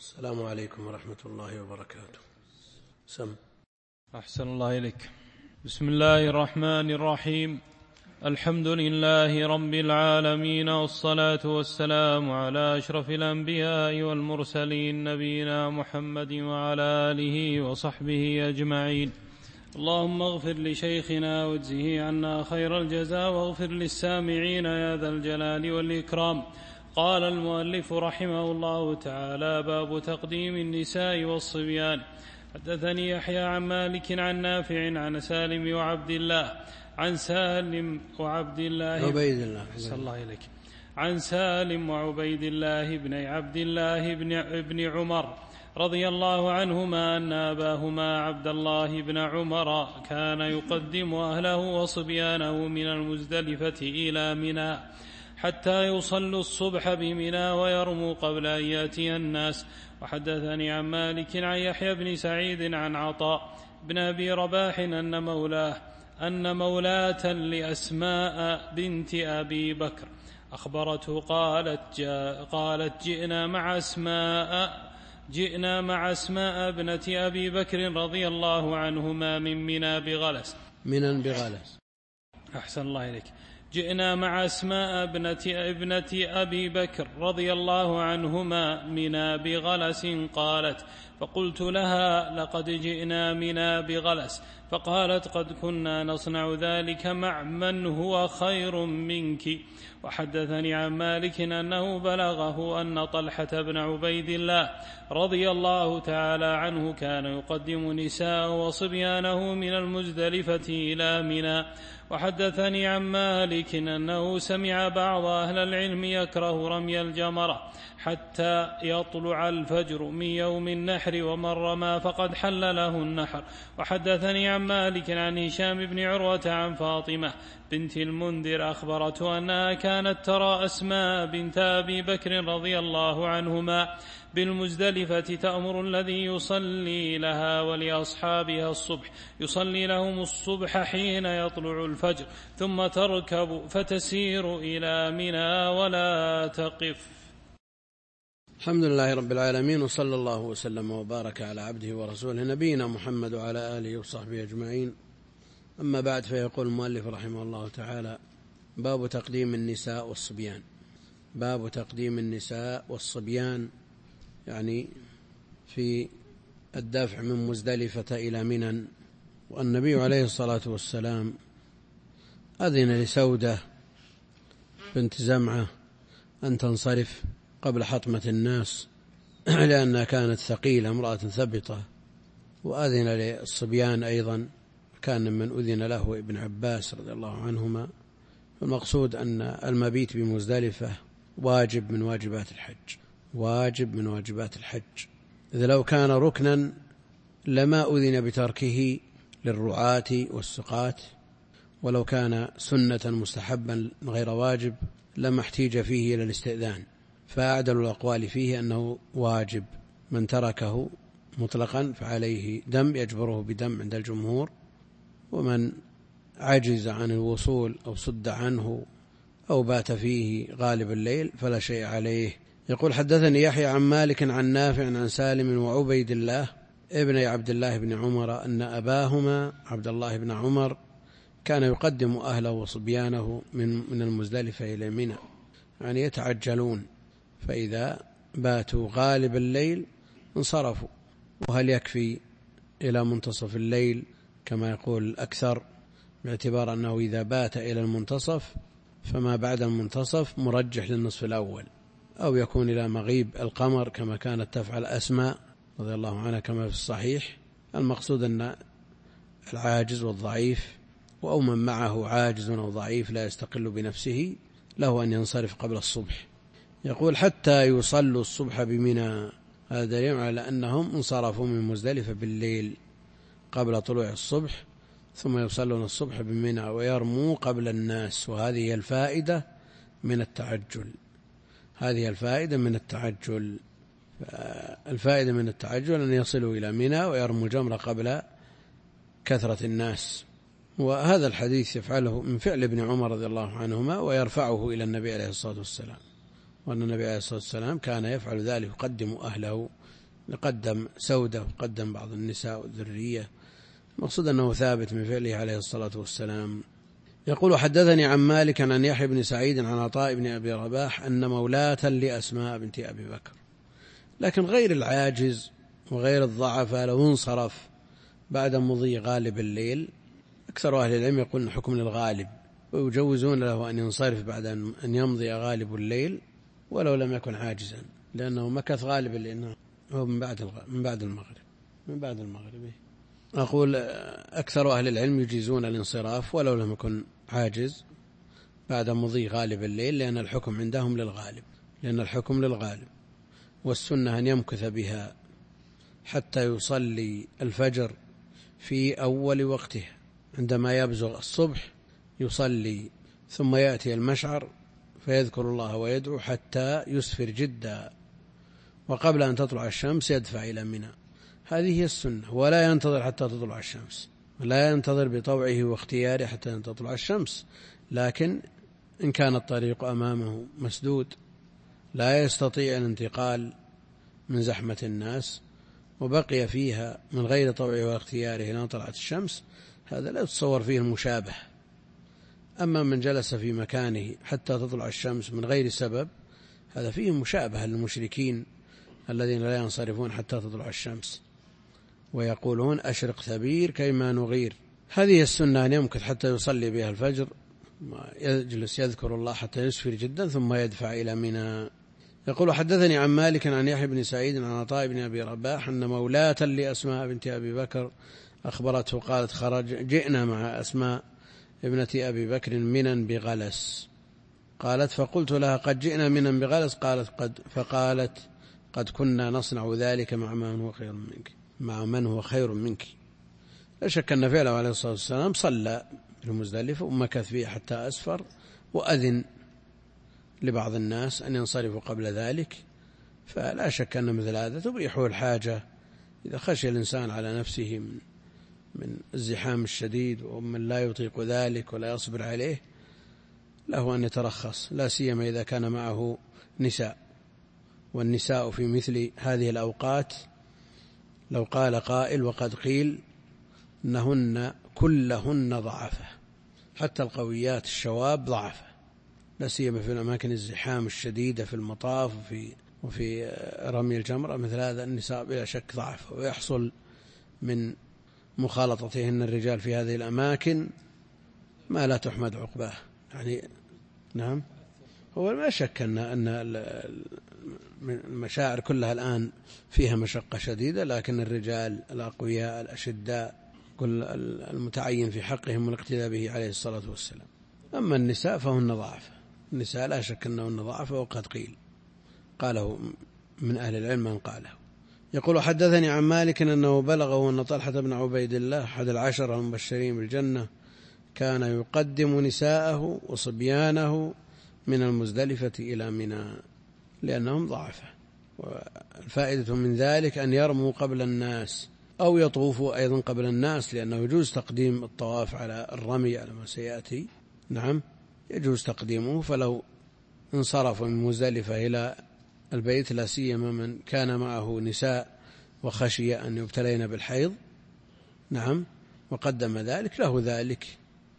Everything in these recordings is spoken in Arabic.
السلام عليكم ورحمة الله وبركاته. سم. أحسن الله إليك. بسم الله الرحمن الرحيم. الحمد لله رب العالمين، والصلاة والسلام على أشرف الأنبياء والمرسلين، نبينا محمد وعلى آله وصحبه أجمعين. اللهم اغفر لشيخنا واجزه عنا خير الجزاء، واغفر للسامعين يا ذا الجلال والإكرام. قال المؤلف رحمه الله تعالى: باب تقديم النساء والصبيان. حدثني يحيى عن مالك عن نافع عن سالم وعبد الله عن سالم وعبد الله عبيد الله صلى الله عليه عن سالم وعبيد الله بن عبد الله بن عمر رضي الله عنهما أن أباهما عبد الله بن عمر كان يقدم أهله وصبيانه من المزدلفة إلى منى حتى يصلوا الصبح بمنى ويرموا قبل أن يأتي الناس. وحدثني عن مالك عن يحيى بن سعيد عن عطاء بن أبي رباح أن مولاة لأسماء بنت أبي بكر أخبرته قالت جئنا مع أسماء ابنة أبي بكر رضي الله عنهما من منى بغلس. أحسن الله إليك. جئنا مع أسماء ابنة أبي بكر رضي الله عنهما منى بغلس. قالت: فقلت لها: لقد جئنا منى بغلس. فقالت: قد كنا نصنع ذلك مع من هو خير منك. وحدثني عن مالك أنه بلغه أن طلحة بن عبيد الله رضي الله تعالى عنه كان يقدم نساء وصبيانه من المزدلفة إلى منى. وحدثني عن مالك أنه سمع بعض أهل العلم يكره رمي الجمرة حتى يطلع الفجر من يوم النحر، ومن رمى فقد حل له النحر. وحدثني عن مالك عن هشام بن عروة عن فاطمة بنت المنذر أخبرته أنها كانت ترى أسماء بنت أبي بكر رضي الله عنهما بالمزدلفة تأمر الذي يصلي لها ولأصحابها الصبح، يصلي لهم الصبح حين يطلع الفجر، ثم تركب فتسير إلى منى ولا تقف. الحمد لله رب العالمين، وصلى الله وسلم وبارك على عبده ورسوله نبينا محمد وعلى آله وصحبه أجمعين. أما بعد، فيقول المؤلف رحمه الله تعالى: باب تقديم النساء والصبيان. باب تقديم النساء والصبيان يعني في الدفع من مزدلفة إلى منى. والنبي عليه الصلاة والسلام أذن لسودة بنت زمعة أن تنصرف قبل حطمة الناس لأنها كانت ثقيلة، امرأة ثبطة. وأذن للصبيان أيضا، كان من أذن له ابن عباس رضي الله عنهما. المقصود أن المبيت بمزدلفة واجب من واجبات الحج، إذا لو كان ركنا لما أذن بتركه للرعاة والسقاة، ولو كان سنة مستحبا غير واجب لما احتيج فيه إلى الاستئذان. فأعدل الأقوال فيه أنه واجب، من تركه مطلقا فعليه دم يجبره بدم عند الجمهور، ومن عجز عن الوصول أو صد عنه أو بات فيه غالب الليل فلا شيء عليه. يقول: حدثني يحيى عن مالك عن نافع عن سالم وعبيد الله ابن عبد الله بن عمر أن أباهما عبد الله بن عمر كان يقدم أهله وصبيانه من المزدلفة إلى منى، يعني يتعجلون، فإذا باتوا غالب الليل انصرفوا. وهل يكفي إلى منتصف الليل كما يقول الأكثر، باعتبار أنه إذا بات إلى المنتصف فما بعد المنتصف مرجح للنصف الأول، أو يكون إلى مغيب القمر كما كانت تفعل أسماء رضي الله عنها كما في الصحيح. المقصود أن العاجز والضعيف أو من معه عاجز أو ضعيف لا يستقل بنفسه له أن ينصرف قبل الصبح. يقول: حتى يصلوا الصبح بمنى. هذا دليل على أنهم انصرفوا من مزدلفة بالليل قبل طلوع الصبح، ثم يصلون الصبح بمنى ويرموا قبل الناس. وهذه هي الفائدة من التعجل. الفائدة من التعجل أن يصلوا إلى منى ويرموا جمرة قبل كثرة الناس. وهذا الحديث يفعله من فعل ابن عمر رضي الله عنهما، ويرفعه إلى النبي عليه الصلاة والسلام. وأن النبي عليه الصلاة والسلام كان يفعل ذلك، يقدم أهله، يقدم سودة وقدم بعض النساء والذرية. المقصود أنه ثابت من فعله عليه الصلاة والسلام. يقول: حدثني عن مالك عن يحيى بن سعيد عن عطاء بن أبي رباح أن مولاة لأسماء بنت أبي بكر. لكن غير العاجز وغير الضعفاء لو انصرف بعد مضي غالب الليل، أكثر أهل العلم يقولون حكم للغالب، ويجوزون له أن ينصرف بعد أن يمضي غالب الليل ولو لم يكن عاجزا، لأنه مكث غالب الليل هو من بعد المغرب. أقول أكثر أهل العلم يجيزون الانصراف ولو لم يكن عاجز بعد مضي غالب الليل، لأن الحكم عندهم للغالب، والسنة أن يمكث بها حتى يصلي الفجر في أول وقته، عندما يبزغ الصبح يصلي، ثم يأتي المشعر فيذكر الله ويدعو حتى يسفر جدا، وقبل أن تطلع الشمس يدفع إلى منى. هذه هي السنة، ولا ينتظر حتى تطلع الشمس، لا ينتظر بطوعه واختياره حتى تطلع الشمس. لكن إن كان الطريق أمامه مسدود لا يستطيع الانتقال من زحمة الناس وبقي فيها من غير طوعه واختياره إلى طلعت الشمس، هذا لا يتصور فيه المشابه. أما من جلس في مكانه حتى تطلع الشمس من غير سبب، هذا فيه مشابه للمشركين الذين لا ينصرفون حتى تطلع الشمس ويقولون: أشرق ثبير كيما نغير. هذه السنة أن يمكث حتى يصلي بها الفجر، يجلس يذكر الله حتى يسفر جدا ثم يدفع إلى منى. يقول: حدثني عن مالك عن يحيى بن سعيد عن عطاء بن أبي رباح أن مولاة لأسماء بنت أبي بكر أخبرته قالت: جئنا مع أسماء ابنة أبي بكر منا بغلس. قالت: فقلت لها: قد جئنا منا بغلس؟ فقالت: قد كنا نصنع ذلك مع من هو خير منك. لا شك أن فعله عليه الصلاة والسلام صلى في المزدلفة ومكث فيه حتى أسفر، وأذن لبعض الناس أن ينصرفوا قبل ذلك، فلا شك أن مثل هذا تبيحه الحاجة. إذا خشي الإنسان على نفسه من الزحام الشديد ومن لا يطيق ذلك ولا يصبر عليه، له أن يترخص، لا سيما إذا كان معه نساء. والنساء في مثل هذه الأوقات لو قال قائل: وقد قيل إنهن كلهن ضعفة، حتى القويات الشواب ضعفة، لا سيما في الأماكن الزحام الشديدة في المطاف وفي رمي الجمرة، مثل هذا النساء بلا شك ضعف، ويحصل من مخالطتهن الرجال في هذه الأماكن ما لا تحمد عقباه. يعني نعم، هو ما شك أن المشاعر كلها الآن فيها مشقة شديدة، لكن الرجال الأقوياء الأشداء كل المتعين في حقهم الاقتداء به عليه الصلاة والسلام. أما النساء فهن ضعف، النساء لا شك أنهن ضعف، وقد قاله من أهل العلم من قاله. يقول: حدثني عن مالك أنه بلغه أن طلحة بن عبيد الله أحد العشر المبشرين بالجنة كان يقدم نساءه وصبيانه من المزدلفة إلى منى لأنهم ضعفة. والفائدة من ذلك أن يرموا قبل الناس أو يطوفوا أيضا قبل الناس، لأنه يجوز تقديم الطواف على الرمي على ما سيأتي. نعم، يجوز تقديمه. فلو انصرفوا من مزدلفة إلى البيت، لا سيما من كان معه نساء وخشي أن يبتلين بالحيض، نعم، وقدم ذلك، له ذلك.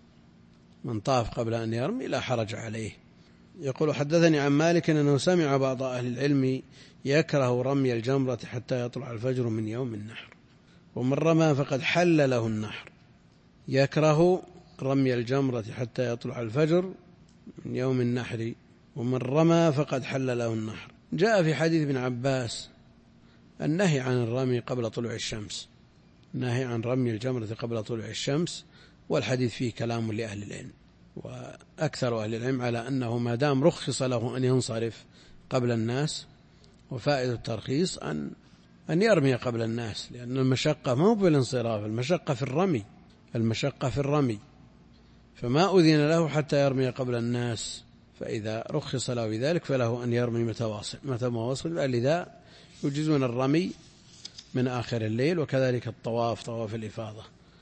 من طاف قبل أن يرمي لا حرج عليه. يقول: حدثني عن مالك أنه سمع بعض أهل العلم يكره رمي الجمرة حتى يطلع الفجر من يوم النحر، ومن رمى فقد حل له النحر. يكره رمي الجمرة حتى يطلع الفجر من يوم النحر، ومن رمى فقد حل له النحر. جاء في حديث ابن عباس النهي عن الرمي قبل طلوع الشمس، النهي عن رمي الجمرة قبل طلوع الشمس، والحديث فيه كلام لأهل العلم، وأكثر أهل العلم على أنه ما دام رخص له أن ينصرف قبل الناس، وفائدة الترخيص أن يرمي قبل الناس، لأن المشقة ما هو بالانصراف، المشقة في الرمي، فما أذن له حتى يرمي قبل الناس. فإذا رخص له بذلك فله أن يرمي متى ما وصل. لذا يجيزون الرمي من آخر الليل، وكذلك الطواف، طواف الإفاضة.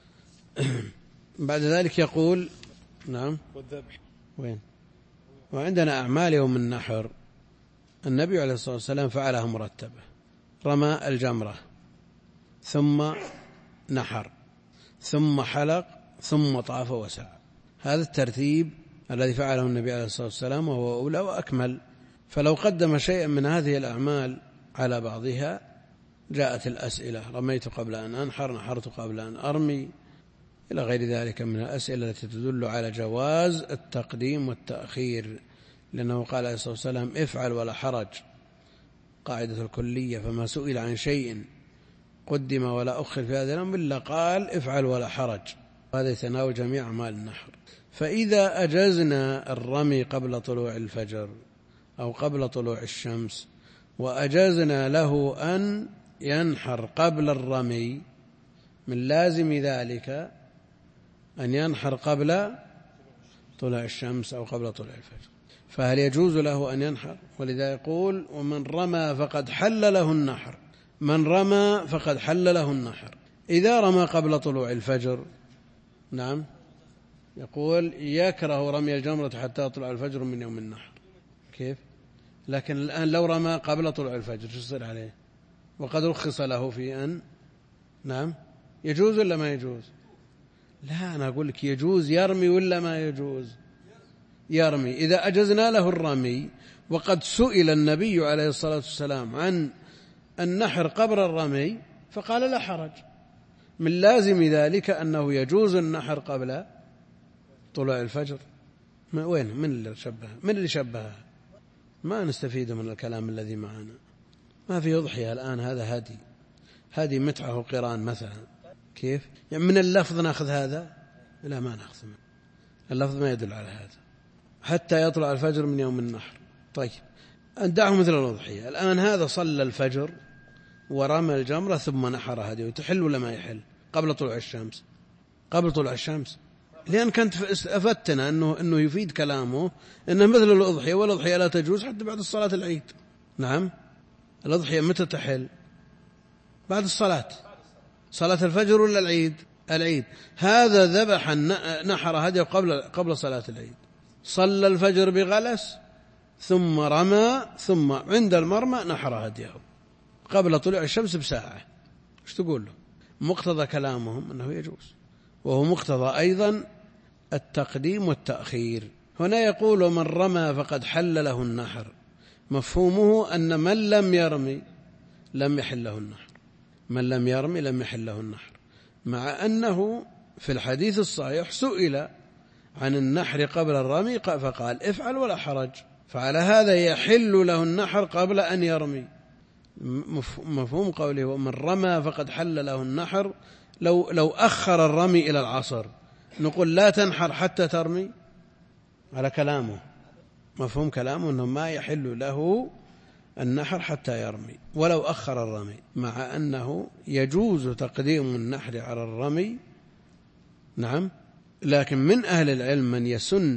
بعد ذلك يقول: نعم، والذبح وين؟ وعندنا أعمال يوم النحر النبي عليه الصلاة والسلام فعلها مرتبة، رمى الجمرة ثم نحر ثم حلق ثم طاف وسعى. هذا الترتيب الذي فعله النبي عليه الصلاة والسلام وهو أولى وأكمل. فلو قدم شيئا من هذه الأعمال على بعضها جاءت الأسئلة: رميت قبل أن أنحر، نحرت قبل أن أرمي، إلى غير ذلك من الأسئلة التي تدل على جواز التقديم والتأخير، لأنه قال عليه الصلاة والسلام: افعل ولا حرج، قاعدة الكلية. فما سئل عن شيء قدم ولا أخر في هذا الأمر إلا قال افعل ولا حرج. هذا يتناول جميع أعمال النحر. فإذا أجزنا الرمي قبل طلوع الفجر أو قبل طلوع الشمس وأجزنا له أن ينحر قبل الرمي، من لازم ذلك أن ينحر قبل طلوع الشمس أو قبل طلوع الفجر. فهل يجوز له أن ينحر؟ ولذا يقول: ومن رمى فقد حل له النحر. من رمى فقد حل له النحر. إذا رمى قبل طلوع الفجر، نعم، يقول: يكره رمي الجمرة حتى يطلع الفجر من يوم النحر. كيف؟ لكن الآن لو رمى قبل طلوع الفجر شو يصير عليه؟ وقد رخص له في أن، نعم، يجوز ولا ما يجوز؟ لا، أنا أقول لك يجوز يرمي ولا ما يجوز؟ يرمي. إذا أجزنا له الرمي، وقد سئل النبي عليه الصلاة والسلام عن النحر قبل الرمي فقال: لا حرج. من لازم ذلك أنه يجوز النحر قبل طلوع الفجر. وين؟ من اللي شبهها؟ ما نستفيد من الكلام الذي معنا. ما في أضحية الآن، هذا هدي متعة وقران مثلا. كيف؟ يعني من اللفظ نأخذ هذا؟ لا، ما نأخذ منه. اللفظ ما يدل على هذا. حتى يطلع الفجر من يوم النحر. طيب، أندعه مثل الأضحية. الآن هذا صلى الفجر ورمى الجمرة ثم نحر هديه، تحل ولا ما يحل؟ قبل طلوع الشمس. قبل طلوع الشمس، لأن كنت أفتنا أنه يفيد كلامه أنه مثل الأضحية، والأضحية لا تجوز حتى بعد الصلاة العيد. نعم، الأضحية متى تحل؟ بعد الصلاة. صلاة الفجر ولا العيد؟ العيد. هذا ذبح نحر هديه قبل صلاة العيد، صلى الفجر بغلس ثم رمى، ثم عند المرمى نحر هديه قبل طلوع الشمس بساعة. ايش تقول له؟ مقتضى كلامهم أنه يجوز، وهو مقتضى أيضا التقديم والتأخير. هنا يقول: من رمى فقد حل له النحر. مفهومه أن من لم يرمي لم يحل له النحر، من لم يرمي لم يحل له النحر، مع أنه في الحديث الصحيح سئل عن النحر قبل الرمي فقال: افعل ولا حرج. فعلى هذا يحل له النحر قبل أن يرمي. مفهوم قوله ومن رمى فقد حل له النحر، لو أخر الرمي إلى العصر نقول لا تنحر حتى ترمي على كلامه. مفهوم كلامه أنه ما يحل له النحر حتى يرمي ولو أخر الرمي، مع أنه يجوز تقديم النحر على الرمي. نعم، لكن من أهل العلم من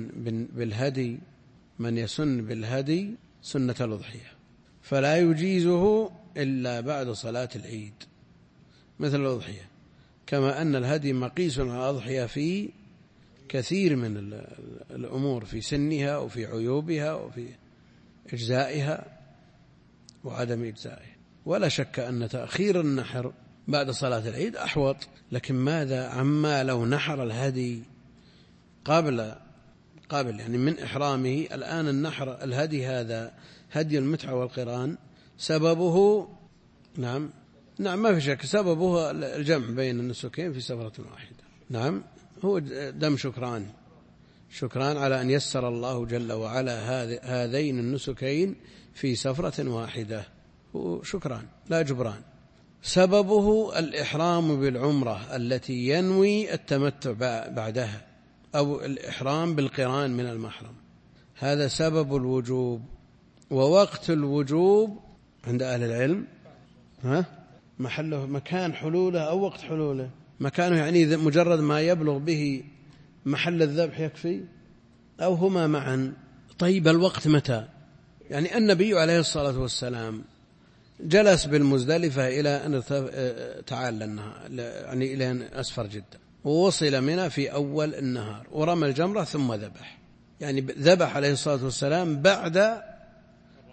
يسن بالهدي سنة الأضحية، فلا يجيزه إلا بعد صلاة العيد مثل الأضحية، كما أن الهدي مقيس على الأضحية في كثير من الأمور، في سنها وفي عيوبها وفي إجزائها وعدم إجزائها. ولا شك أن تأخير النحر بعد صلاة العيد أحوط. لكن ماذا عما لو نحر الهدي قبل يعني من إحرامه؟ الآن النحر الهدي هذا هدي المتعة والقران سببه، نعم ما في شك، سببه الجمع بين النسكين في سفرة واحدة. نعم، هو دم شكران على أن يسر الله جل وعلا هذين النسكين في سفرة واحدة، شكران لا جبران. سببه الإحرام بالعمرة التي ينوي التمتع بعدها، أو الإحرام بالقران من المحرم، هذا سبب الوجوب. ووقت الوجوب عند أهل العلم محله مكان حلوله أو وقت حلوله. مكانه يعني مجرد ما يبلغ به محل الذبح يكفي، أو هما معا. طيب، الوقت متى؟ يعني النبي عليه الصلاة والسلام جلس بالمزدلفة إلى أن تعالى النهار، يعني إلى أن أسفر جدا، ووصل منها في أول النهار ورمى الجمرة ثم ذبح. يعني ذبح عليه الصلاة والسلام بعد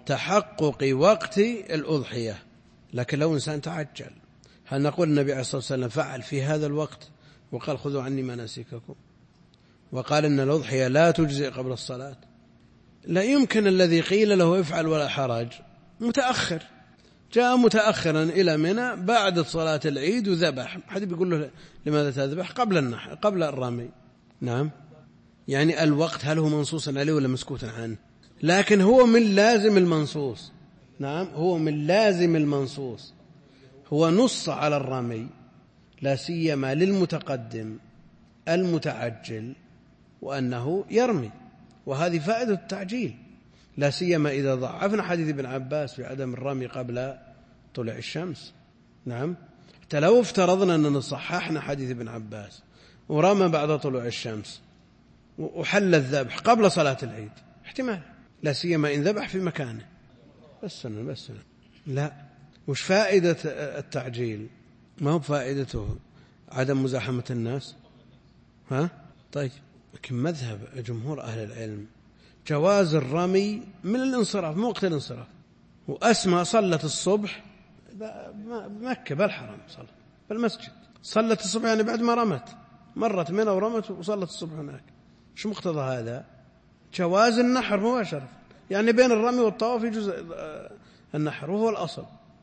تحقق وقت الأضحية. لكن لو إنسان تعجل، هل نقول النبي عليه الصلاة والسلام فعل في هذا الوقت وقال خذوا عني مناسككم، وقال إن الأضحية لا تجزئ قبل الصلاة؟ لا يمكن. الذي قيل له افعل ولا حرج متأخر، جاء متأخرا إلى منى بعد صلاة العيد وذبح. حد بيقول له لماذا تذبح قبل النحر قبل الرمي؟ نعم، يعني الوقت هل هو منصوص عليه ولا مسكوت عنه؟ لكن هو من لازم المنصوص. نعم، هو من لازم المنصوص، هو نص على الرمي، لا سيما للمتقدم المتعجل، وأنه يرمي، وهذه فائدة التعجيل، لا سيما إذا ضعفنا حديث ابن عباس في عدم الرمي قبل طلوع الشمس. نعم، حتى لو افترضنا أننا صححنا حديث ابن عباس ورمى بعد طلوع الشمس وحل الذبح قبل صلاة العيد، احتمال، لا سيما إن ذبح في مكانه. بس لا، وش فائدة التعجيل؟ ما هو فائدته عدم مزاحمة الناس؟ طيب، لكن مذهب جمهور أهل العلم جواز الرمي من الانصراف، من وقت الانصراف. وأسمى صلت الصبح بمكة بالحرم، صلت بالمسجد، صلت الصبح يعني بعد ما رمت، مرت منى ورمت وصلت الصبح هناك. شو مقتضى هذا؟ جواز النحر مباشرة، يعني بين الرمي والطواف يجوز النحر، وهو الأصل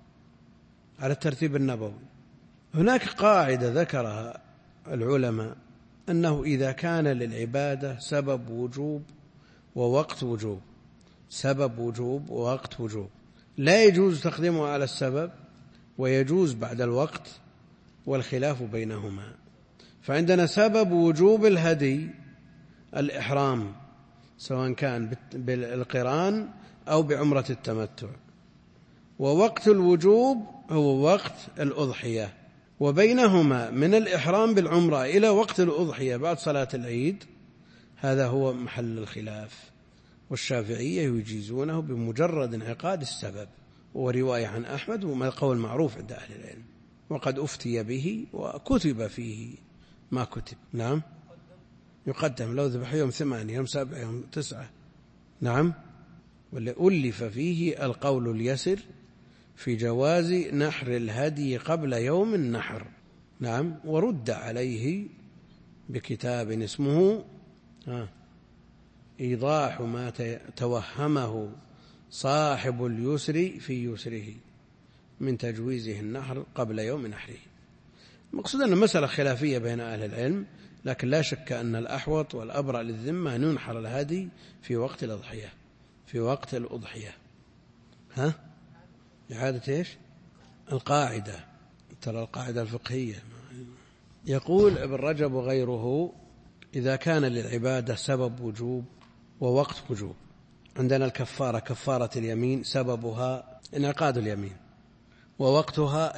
على الترتيب النبوي. هناك قاعدة ذكرها العلماء، أنه إذا كان للعبادة سبب وجوب ووقت وجوب، سبب وجوب ووقت وجوب، لا يجوز تقديمه على السبب، ويجوز بعد الوقت، والخلاف بينهما. فعندنا سبب وجوب الهدي الإحرام، سواء كان بالقران أو بعمرة التمتع، ووقت الوجوب هو وقت الأضحية، وبينهما من الإحرام بالعمرة إلى وقت الأضحية بعد صلاة العيد هذا هو محل الخلاف. والشافعية يجيزونه بمجرد انعقاد السبب، ورواية عن أحمد، وما قول معروف عند أهل العلم، وقد أفتي به وكتب فيه ما كتب. نعم، يقدم لو ذبح يوم 8 يوم 7 يوم 9. نعم، واللي ألف فيه القول اليسر في جواز نحر الهدي قبل يوم النحر. نعم، ورد عليه بكتاب اسمه إيضاح ما توهمه صاحب اليسر في يسره من تجويزه النحر قبل يوم نحره. المقصود أن المسألة خلافية بين أهل العلم، لكن لا شك أن الأحوط والأبرأ للذمة أن ينحر الهدي في وقت الأضحية، في وقت الأضحية. إعادة إيش؟ القاعدة، ترى القاعدة الفقهية. يقول ابن رجب وغيره: إذا كان للعبادة سبب وجوب ووقت وجوب. عندنا الكفارة، كفارة اليمين سببها انعقاد اليمين، ووقتها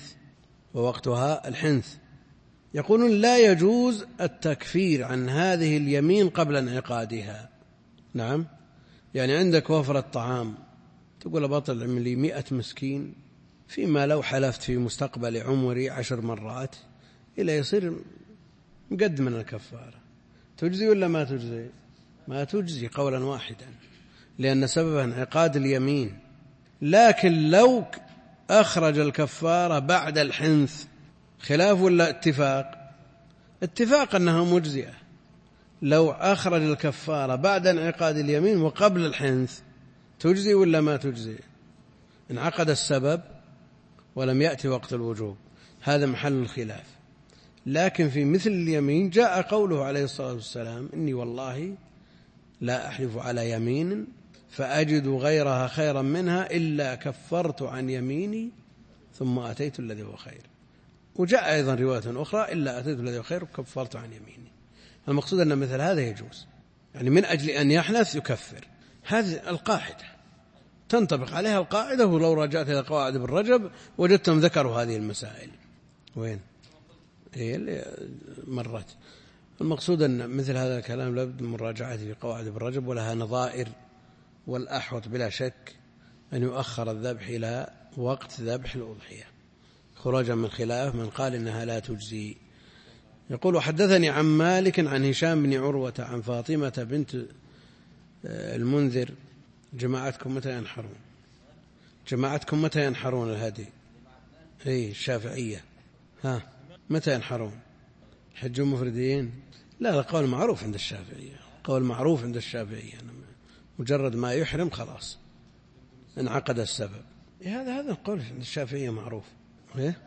الحنث. يقولون لا يجوز التكفير عن هذه اليمين قبل انعقادها. نعم، يعني عندك وفرة طعام، تقول بطل عملي 100 مسكين، فيما لو حلفت في مستقبل عمري 10 مرات إلى يصير مقدم من الكفارة. تجزي ولا ما تجزي؟ ما تجزي قولا واحدا، لأن سببها انعقاد اليمين. لكن لو أخرج الكفارة بعد الحنث، خلاف ولا اتفاق؟ اتفاق أنها مجزئة. لو أخرج الكفارة بعد انعقاد اليمين وقبل الحنث تجزي ولا ما تجزي؟ انعقد السبب ولم يأتي وقت الوجوب، هذا محل الخلاف. لكن في مثل اليمين جاء قوله عليه الصلاة والسلام: إني والله لا أحلف على يمين فأجد غيرها خيرا منها إلا كفرت عن يميني ثم أتيت الذي هو خير. وجاء أيضا رواية أخرى: إلا أتيت الذي هو خير وكفرت عن يميني. المقصود أن مثل هذا يجوز، يعني من أجل أن يحنث يكفر. هذه القاعدة تنطبق عليها القاعدة، ولو رجعت إلى قواعد ابن رجب وجدتم ذكروا هذه المسائل. وين؟ هي اللي مرت. المقصود أن مثل هذا الكلام لابد من مراجعته في قواعد ابن رجب، ولها نظائر، والأحوط بلا شك أن يؤخر الذبح إلى وقت ذبح الأضحية، خروجا من خلاف من قال إنها لا تجزي. يقول: وحدثني عن مالك عن هشام بن عروة عن فاطمة بنت المنذر جماعتكم متى ينحرون؟ جماعتكم متى ينحرون الهدي؟ اي الشافعية. ها متى ينحرون؟ حجون مفردين؟ لا، القول معروف عند الشافعية، قول معروف عند الشافعية، مجرد ما يحرم خلاص انعقد السبب. هذا القول عند الشافعية معروف. إيه؟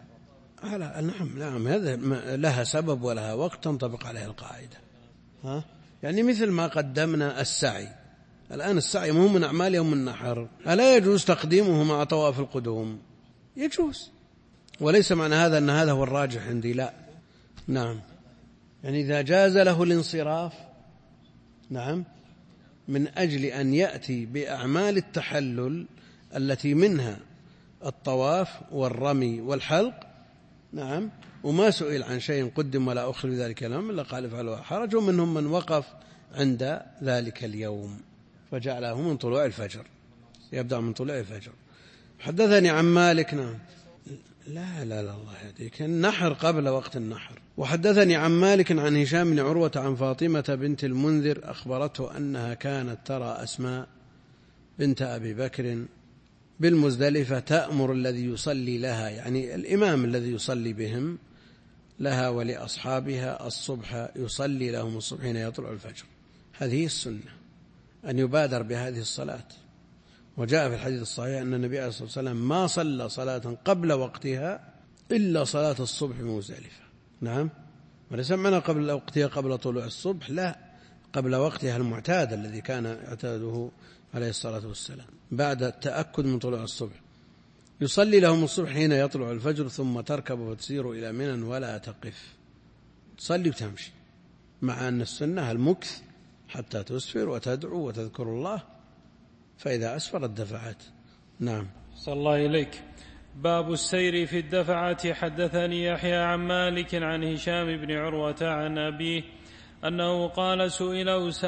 نعم هذا لها سبب ولها وقت تنطبق عليه القاعدة. ها يعني مثل ما قدمنا السعي، الآن السعي مهم من أعمال يوم النحر، ألا يجوز تقديمه مع طواف القدوم؟ يجوز، وليس معنى هذا أن هذا هو الراجح عندي، لا. نعم يعني إذا جاز له الانصراف، نعم، من أجل أن يأتي بأعمال التحلل التي منها الطواف والرمي والحلق، نعم، وما سئل عن شيء قدم ولا أخر ذلك اليوم إلا قال افعلوا حرج، ومنهم من وقف عند ذلك اليوم فجعله من طلوع الفجر، يبدأ من طلوع الفجر. حدثني عن مالك. نعم لا الله يهديك، النحر قبل وقت النحر. وحدثني عن مالك عن هشام بن عروة عن فاطمة بنت المنذر أخبرته أنها كانت ترى أسماء بنت أبي بكر بالمزدلفة تأمر الذي يصلي لها، يعني الإمام الذي يصلي بهم، لها ولأصحابها الصبح، يصلي لهم الصبح حين يطلع الفجر. هذه السنة أن يبادر بهذه الصلاة. وجاء في الحديث الصحيح أن النبي عليه الصلاة والسلام ما صلى صلاة قبل وقتها إلا صلاة الصبح بمزدلفة. نعم، وليس معنى قبل وقتها قبل طلوع الصبح، لا، قبل وقتها المعتاد الذي كان يعتاده عليه الصلاة والسلام، بعد التأكد من طلوع الصبح. يصلي لهم الصبح حين يطلع الفجر، ثم تركب وتسير إلى منى ولا تقف، تصلي وتمشي، مع أن السنة المكث حتى تسفر وتدعو وتذكر الله، فإذا أسفرت دفعت. نعم. صلى الله إليك. باب السير في الدفعة. حدثني يحيى عن مالك عن هشام بن عروة عن أبيه أنه قال سئل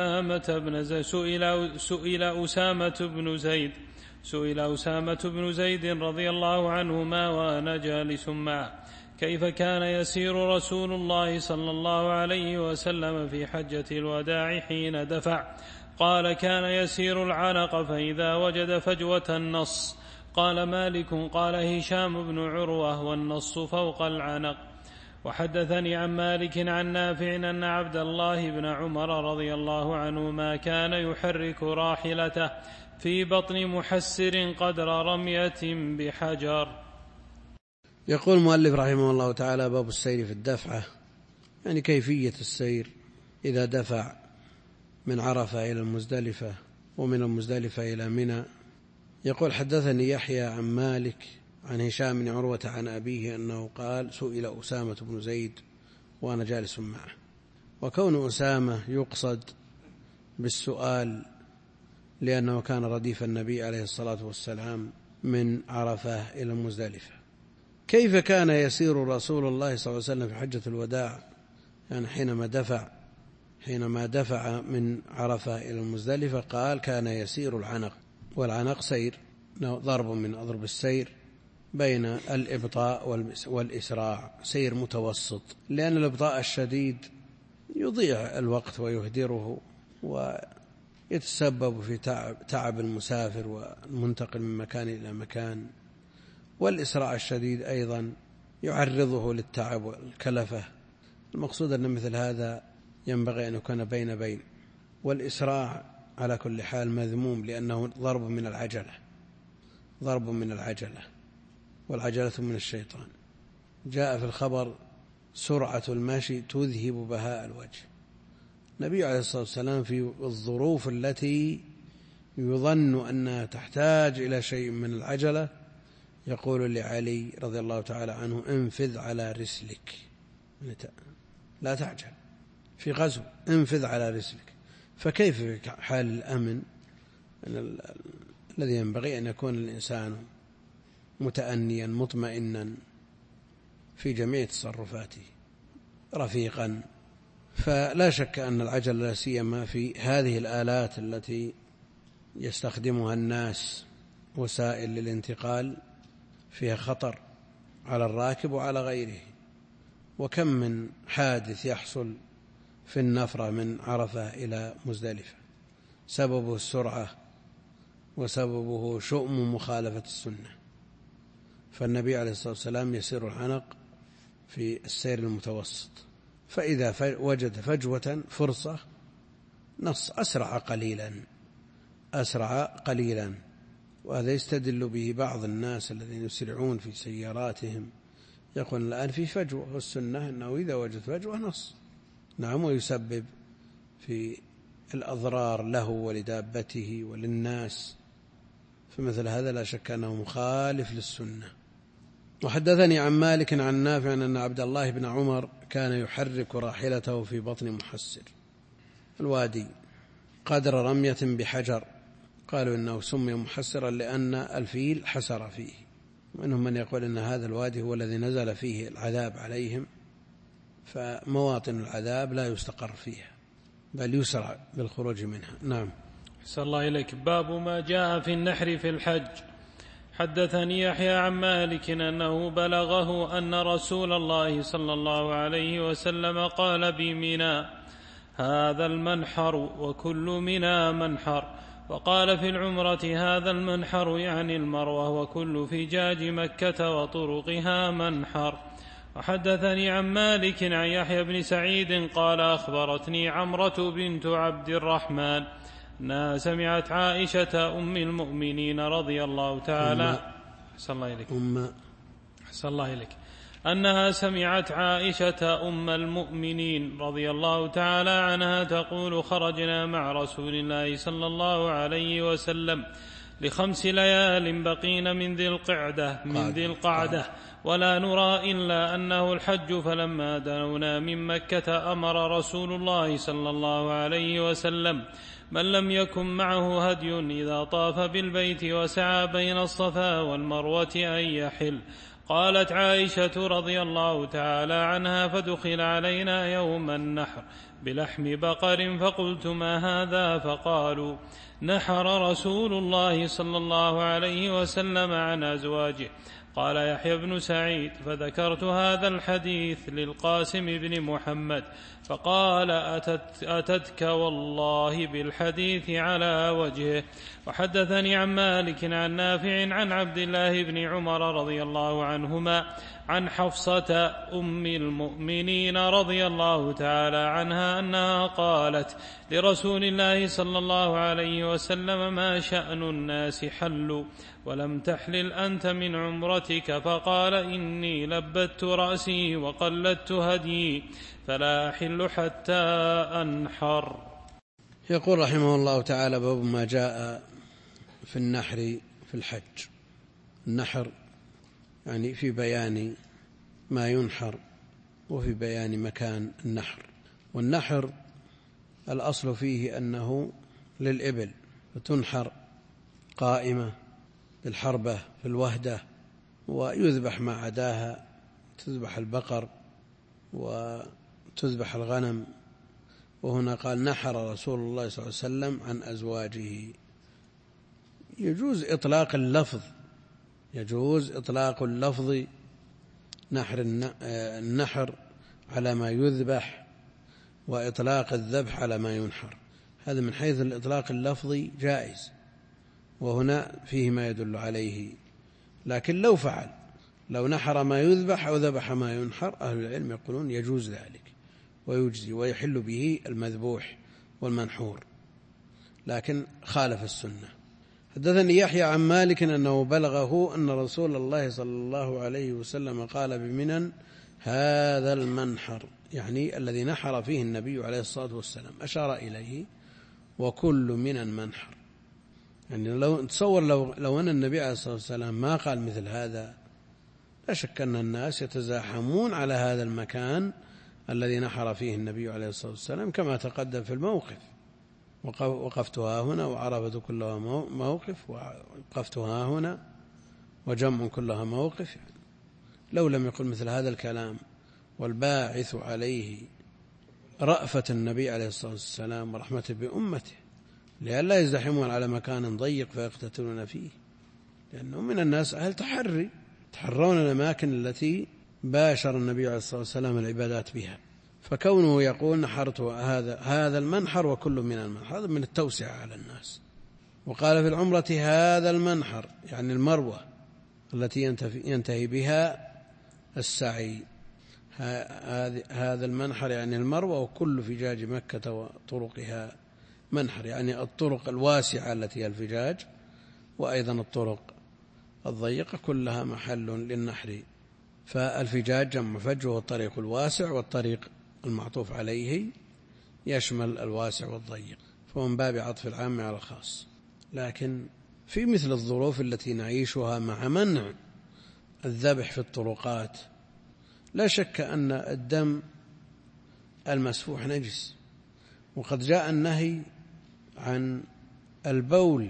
أسامة بن زيد رضي الله عنهما وأنا جالس معه كيف كان يسير رسول الله صلى الله عليه وسلم في حجة الوداع حين دفع؟ قال كان يسير العنق فإذا وجد فجوة النص. قال مالك قال هشام بن عروة والنص فوق العنق. وحدثني عن مالك عن نافع أن عبد الله بن عمر رضي الله عنهما كان يحرك راحلته في بطن محسر قدر رمية بحجر. يقول المؤلف رحمه الله تعالى: باب السير في الدفعة، يعني كيفية السير إذا دفع من عرفة إلى المزدلفة ومن المزدلفة إلى منى. يقول: حدثني يحيى عن مالك عن هشام بن عروة عن أبيه أنه قال سئل أسامة بن زيد وأنا جالس معه. وكون أسامة يقصد بالسؤال لأنه كان رديف النبي عليه الصلاة والسلام من عرفة إلى المزدلفة. كيف كان يسير رسول الله صلى الله عليه وسلم في حجة الوداع؟ يعني حينما دفع من عرفة إلى المزدلفة قال كان يسير العنق، والعنق سير، ضرب من أضرب السير بين الإبطاء والإسراع، سير متوسط، لأن الإبطاء الشديد يضيع الوقت ويهدره ويتسبب في تعب المسافر والمنتقل من مكان إلى مكان، والإسراع الشديد أيضا يعرضه للتعب والكلفة. المقصود أن مثل هذا ينبغي أن يكون بين، والإسراع على كل حال مذموم لأنه ضرب من العجلة، والعجلة من الشيطان. جاء في الخبر: سرعة المشي تذهب بهاء الوجه. النبي عليه الصلاة والسلام في الظروف التي يظن أنها تحتاج إلى شيء من العجلة يقول لعلي رضي الله تعالى عنه: انفذ على رسلك، لا تعجل في غزو، انفذ على رسلك. فكيف في حال الأمن الذي ينبغي أن يكون الإنسان متأنيا مطمئنا في جميع تصرفاته رفيقا؟ فلا شك أن العجل لا سيما في هذه الآلات التي يستخدمها الناس وسائل للانتقال فيها خطر على الراكب وعلى غيره. وكم من حادث يحصل في النفرة من عرفة إلى مزدلفة سببه السرعة وسببه شؤم مخالفة السنة، فالنبي عليه الصلاة والسلام يسير العنق في السير المتوسط، فإذا وجد فجوة فرصة نص أسرع قليلا. وهذا يستدل به بعض الناس الذين يسرعون في سياراتهم، يقول الآن في فجوة، والسنة أنه إذا وجد فجوة نص. نعم، ويسبب في الأضرار له ولدابته وللناس، فمثل هذا لا شك أنه مخالف للسنة. وحدثني عن مالك عن نافع أن عبد الله بن عمر كان يحرك راحلته في بطن محسر الوادي قدر رمية بحجر، قالوا إنه سمي محسرا لأن الفيل حسر فيه. ومنهم من يقول إن هذا الوادي هو الذي نزل فيه العذاب عليهم، فمواطن العذاب لا يستقر فيها بل يسرع بالخروج منها. نعم. أحسن الله إليك. باب ما جاء في النحر في الحج. حدثني يحيى عن مالك أنه بلغه أن رسول الله صلى الله عليه وسلم قال بمنى: هذا المنحر وكل منى منحر. وقال في العمرة: هذا المنحر يعني المروة وكل فجاج مكة وطرقها منحر. وحدثني عن مالك عن يحيى بن سعيد قال: أخبرتني عمرة بنت عبد الرحمن أنها سمعت عائشة أم المؤمنين رضي الله تعالى أحسن الله إليك أنها سمعت عائشة أم المؤمنين رضي الله تعالى عنها تقول: خرجنا مع رسول الله صلى الله عليه وسلم ل5 ليال بقين من ذي القعدة ولا نرى إلا أنه الحج، فلما دنونا من مكة أمر رسول الله صلى الله عليه وسلم من لم يكن معه هدي إذا طاف بالبيت وسعى بين الصفا والمروة أن يحل. قالت عائشة رضي الله تعالى عنها: فدخل علينا يوم النحر بلحم بقر فقلت: ما هذا؟ فقالوا: نحر رسول الله صلى الله عليه وسلم عن أزواجه. قال يحيى بن سعيد: فذكرت هذا الحديث للقاسم بن محمد فقال: أتتك والله بالحديث على وجهه. وحدثني عن مالك عن نافع عن عبد الله بن عمر رضي الله عنهما عن حفصة أم المؤمنين رضي الله تعالى عنها أنها قالت لرسول الله صلى الله عليه وسلم: ما شأن الناس حلوا ولم تحلل أنت من عمرتك؟ فقال: إني لبت رأسي وقلدت هدي فلا أحل حتى أنحر. يقول رحمه الله تعالى: باب ما جاء في النحر في الحج. النحر يعني في بيان ما ينحر وفي بيان مكان النحر. والنحر الأصل فيه أنه للإبل، فتنحر قائمة بالحربة في الوهدة، ويذبح ما عداها، تذبح البقر وتذبح الغنم. وهنا قال: نحر رسول الله صلى الله عليه وسلم عن أزواجه. يجوز إطلاق اللفظ نحر النحر على ما يذبح، وإطلاق الذبح على ما ينحر. هذا من حيث الإطلاق اللفظي جائز، وهنا فيه ما يدل عليه. لكن لو نحر ما يذبح أو ذبح ما ينحر، أهل العلم يقولون يجوز ذلك ويجزي ويحل به المذبوح والمنحور، لكن خالف السنة. حدثني يحيى عن مالك أنه بلغه أن رسول الله صلى الله عليه وسلم قال بمنى: هذا المنحر، يعني الذي نحر فيه النبي عليه الصلاة والسلام، أشار إليه: وكل منى منحر. يعني لو تصور لو أن النبي عليه الصلاة والسلام ما قال مثل هذا، لا شك أن الناس يتزاحمون على هذا المكان الذي نحر فيه النبي عليه الصلاة والسلام، كما تقدم في الموقف: وقفتها هنا وعرفة كلها موقف، وقفتها هنا وجمع كلها موقف. لو لم يقل مثل هذا الكلام والباعث عليه رأفة النبي عليه الصلاة والسلام ورحمته بأمته، لئلا يزدحمون على مكان ضيق فيقتتلون فيه، لأنه من الناس أهل تحرون الأماكن التي باشر النبي عليه الصلاة والسلام العبادات بها. فكونه يقول: نحرت هذا المنحر وكل من المنحر، هذا من التوسعة على الناس، وقال في العمرة هذا المنحر يعني المروة التي ينتهي بها السعي، هذا المنحر يعني المروة، وكل فجاج مكة وطرقها منحر يعني الطرق الواسعة التي هي الفجاج، وأيضا الطرق الضيقة كلها محل للنحر. فالفجاج جمع فج وهو الطريق الواسع، والطريق المعطوف عليه يشمل الواسع والضيق، فمن باب عطف العام على الخاص. لكن في مثل الظروف التي نعيشها مع منع الذبح في الطرقات، لا شك أن الدم المسفوح نجس، وقد جاء النهي عن البول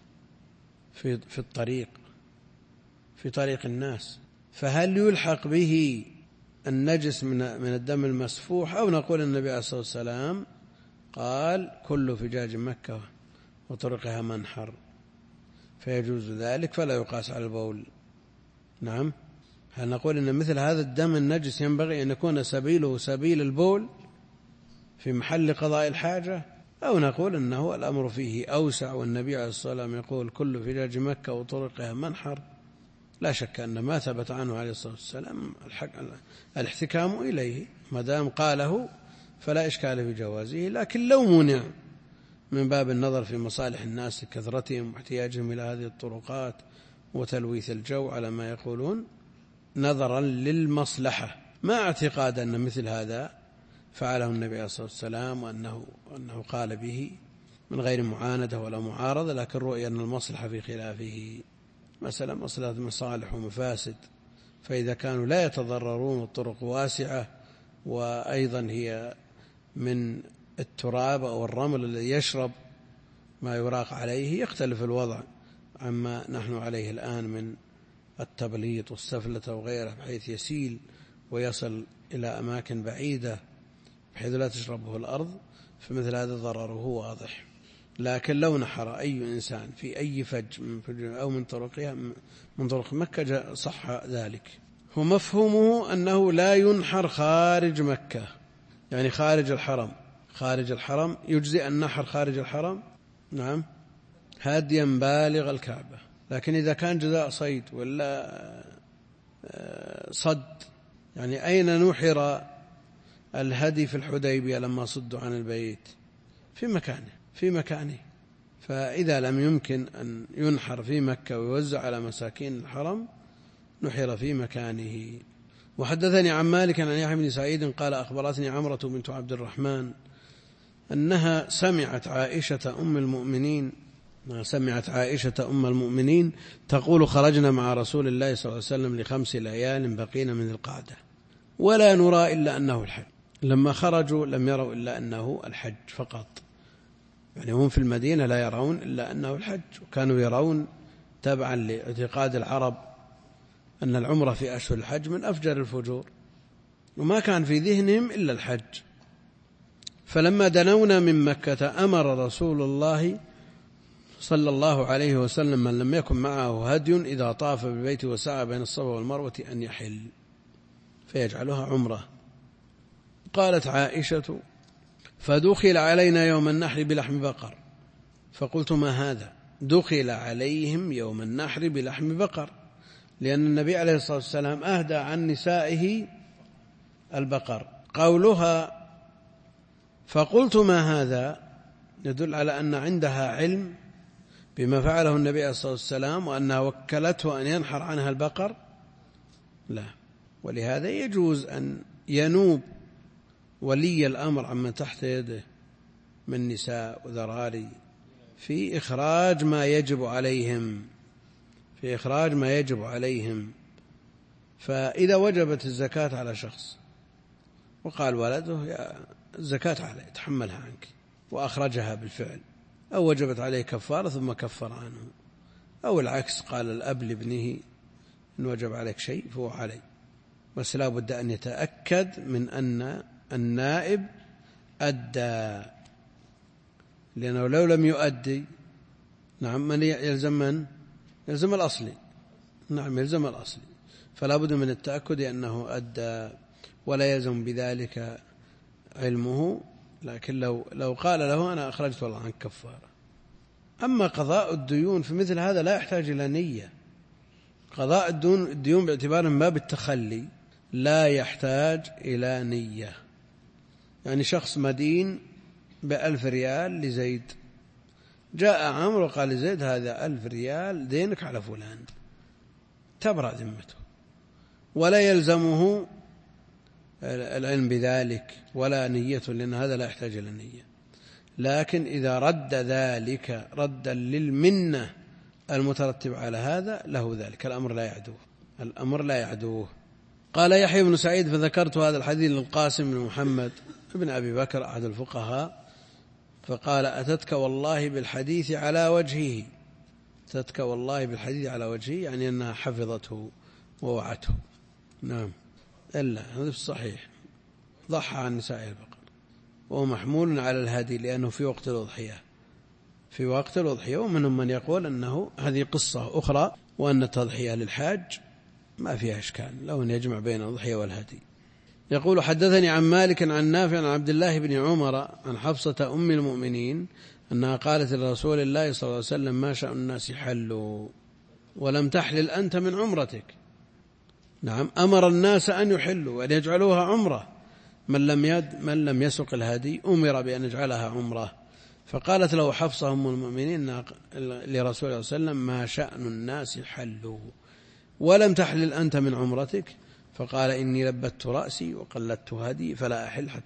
في الطريق، في طريق الناس، فهل يلحق به النجس من الدم المسفوح، أو نقول النبي عليه الصلاة والسلام قال كل فجاج مكة وطرقها منحر فيجوز ذلك فلا يقاس على البول؟ نعم. هل نقول إن مثل هذا الدم النجس ينبغي أن يكون سبيله سبيل البول في محل قضاء الحاجة، أو نقول أنه الأمر فيه أوسع، والنبي عليه الصلاة والسلام يقول كل فجاج مكة وطرقها منحر؟ لا شك أن ما ثبت عنه عليه الصلاة والسلام الاحتكام إليه، ما دام قاله فلا إشكال في جوازه. لكن لو منع من باب النظر في مصالح الناس لكثرتهم واحتياجهم إلى هذه الطرقات وتلويث الجو على ما يقولون نظرا للمصلحة، ما اعتقاد أن مثل هذا فعله النبي عليه الصلاة والسلام وأنه قال به من غير معاندة ولا معارضة، لكن رؤية أن المصلحة في خلافه، مثلا مصالح ومفاسد. فإذا كانوا لا يتضررون والطرق واسعة، وأيضا هي من التراب أو الرمل الذي يشرب ما يراق عليه، يختلف الوضع عما نحن عليه الآن من التبليط والسفلة وغيره، بحيث يسيل ويصل إلى أماكن بعيدة بحيث لا تشربه الأرض، فمثل هذا ضرره واضح. لكن لو نحر أي إنسان في أي فج أو من طرقها من طرق مكة صح ذلك. ومفهومه أنه لا ينحر خارج مكة، يعني خارج الحرم. خارج الحرم يجزئ النحر خارج الحرم، نعم، هديا بالغ الكعبة. لكن إذا كان جزاء صيد ولا صد، يعني أين نحر الهدي في الحديبية لما صدوا عن البيت؟ في مكانه. فإذا لم يمكن أن ينحر في مكة ويوزع على مساكين الحرم نحر في مكانه. وحدثني عن مالك عن يحيى بن سعيد قال أخبرتني عمرة بنت عبد الرحمن أنها سمعت عائشة أم المؤمنين تقول خرجنا مع رسول الله صلى الله عليه وسلم ل5 ليال بقين من القعدة ولا نرى إلا أنه الحج. لما خرجوا لم يروا إلا أنه الحج فقط، يعني هم في المدينة لا يرون إلا أنه الحج، وكانوا يرون تبعا لاعتقاد العرب أن العمرة في أشهر الحج من أفجر الفجور، وما كان في ذهنهم إلا الحج. فلما دنونا من مكة أمر رسول الله صلى الله عليه وسلم من لم يكن معه هدي إذا طاف بالبيت وسعى بين الصفا والمروة أن يحل فيجعلها عمرة. قالت عائشة فدخل علينا يوم النحر بلحم بقر، فقلت ما هذا؟ دخل عليهم يوم النحر بلحم بقر، لأن النبي عليه الصلاة والسلام أهدى عن نسائه البقر. قولها فقلت ما هذا يدل على أن عندها علم بما فعله النبي عليه الصلاة والسلام وأنها وكلته أن ينحر عنها البقر؟ لا. ولهذا يجوز أن ينوب ولي الأمر عمن تحت يده من نساء وذراري في إخراج ما يجب عليهم. فإذا وجبت الزكاة على شخص وقال ولده يا الزكاة عليه تحملها عنك وأخرجها بالفعل، أو وجبت عليه كفارة ثم كفر عنه، أو العكس قال الأب لابنه إن وجب عليك شيء فهو علي، بس لا بد أن يتأكد من أن النائب أدى، لأنه لو لم يؤدي نعم من يلزم الأصلي، نعم يلزم الأصلي، فلا بد من التأكد أنه أدى ولا يلزم بذلك علمه. لكن لو قال له أنا أخرجت والله عنك كفارة أما قضاء الديون في مثل هذا لا يحتاج إلى نية. قضاء الديون باعتبار ما بالتخلي لا يحتاج إلى نية. يعني شخص مدين ب1,000 ريال لزيد، جاء عمرو وقال لزيد هذا 1,000 ريال دينك على فلان، تبرأ ذمته ولا يلزمه العلم بذلك ولا نية، لأن هذا لا يحتاج إلى النية. لكن إذا رد ذلك ردا للمنة المترتب على هذا له ذلك، الأمر لا يعدوه. قال يحيى بن سعيد فذكرت هذا الحديث للقاسم بن محمد بن أبي بكر أحد الفقهاء، فقال أتتك والله بالحديث على وجهه، أتتك والله بالحديث على وجهه، يعني أنها حفظته ووعته. نعم، إلا هذا في الصحيح ضحى عن نساء البقر، وهو محمول على الهدي لأنه في وقت الأضحية. ومنهم من يقول أنه هذه قصة أخرى، وأن التضحية للحاج ما فيها إشكال لو أن يجمع بين الأضحية والهدي. يقول حدثني عن مالك عن نافع عن عبد الله بن عمر عن حفصة أم المؤمنين أنها قالت لرسول الله صلى الله عليه وسلم ما شأن الناس حلوا ولم تحلل أنت من عمرتك. نعم، أمر الناس أن يحلوا وأن يجعلوها عمرة، من لم يسق الهدي أمر بأن يجعلها عمرة. فقالت له حفصة أم المؤمنين لرسول الله صلى الله عليه وسلم ما شأن الناس حلوا ولم تحلل أنت من عمرتك؟ فقال إني لبت رأسي وقلدت هدي فلا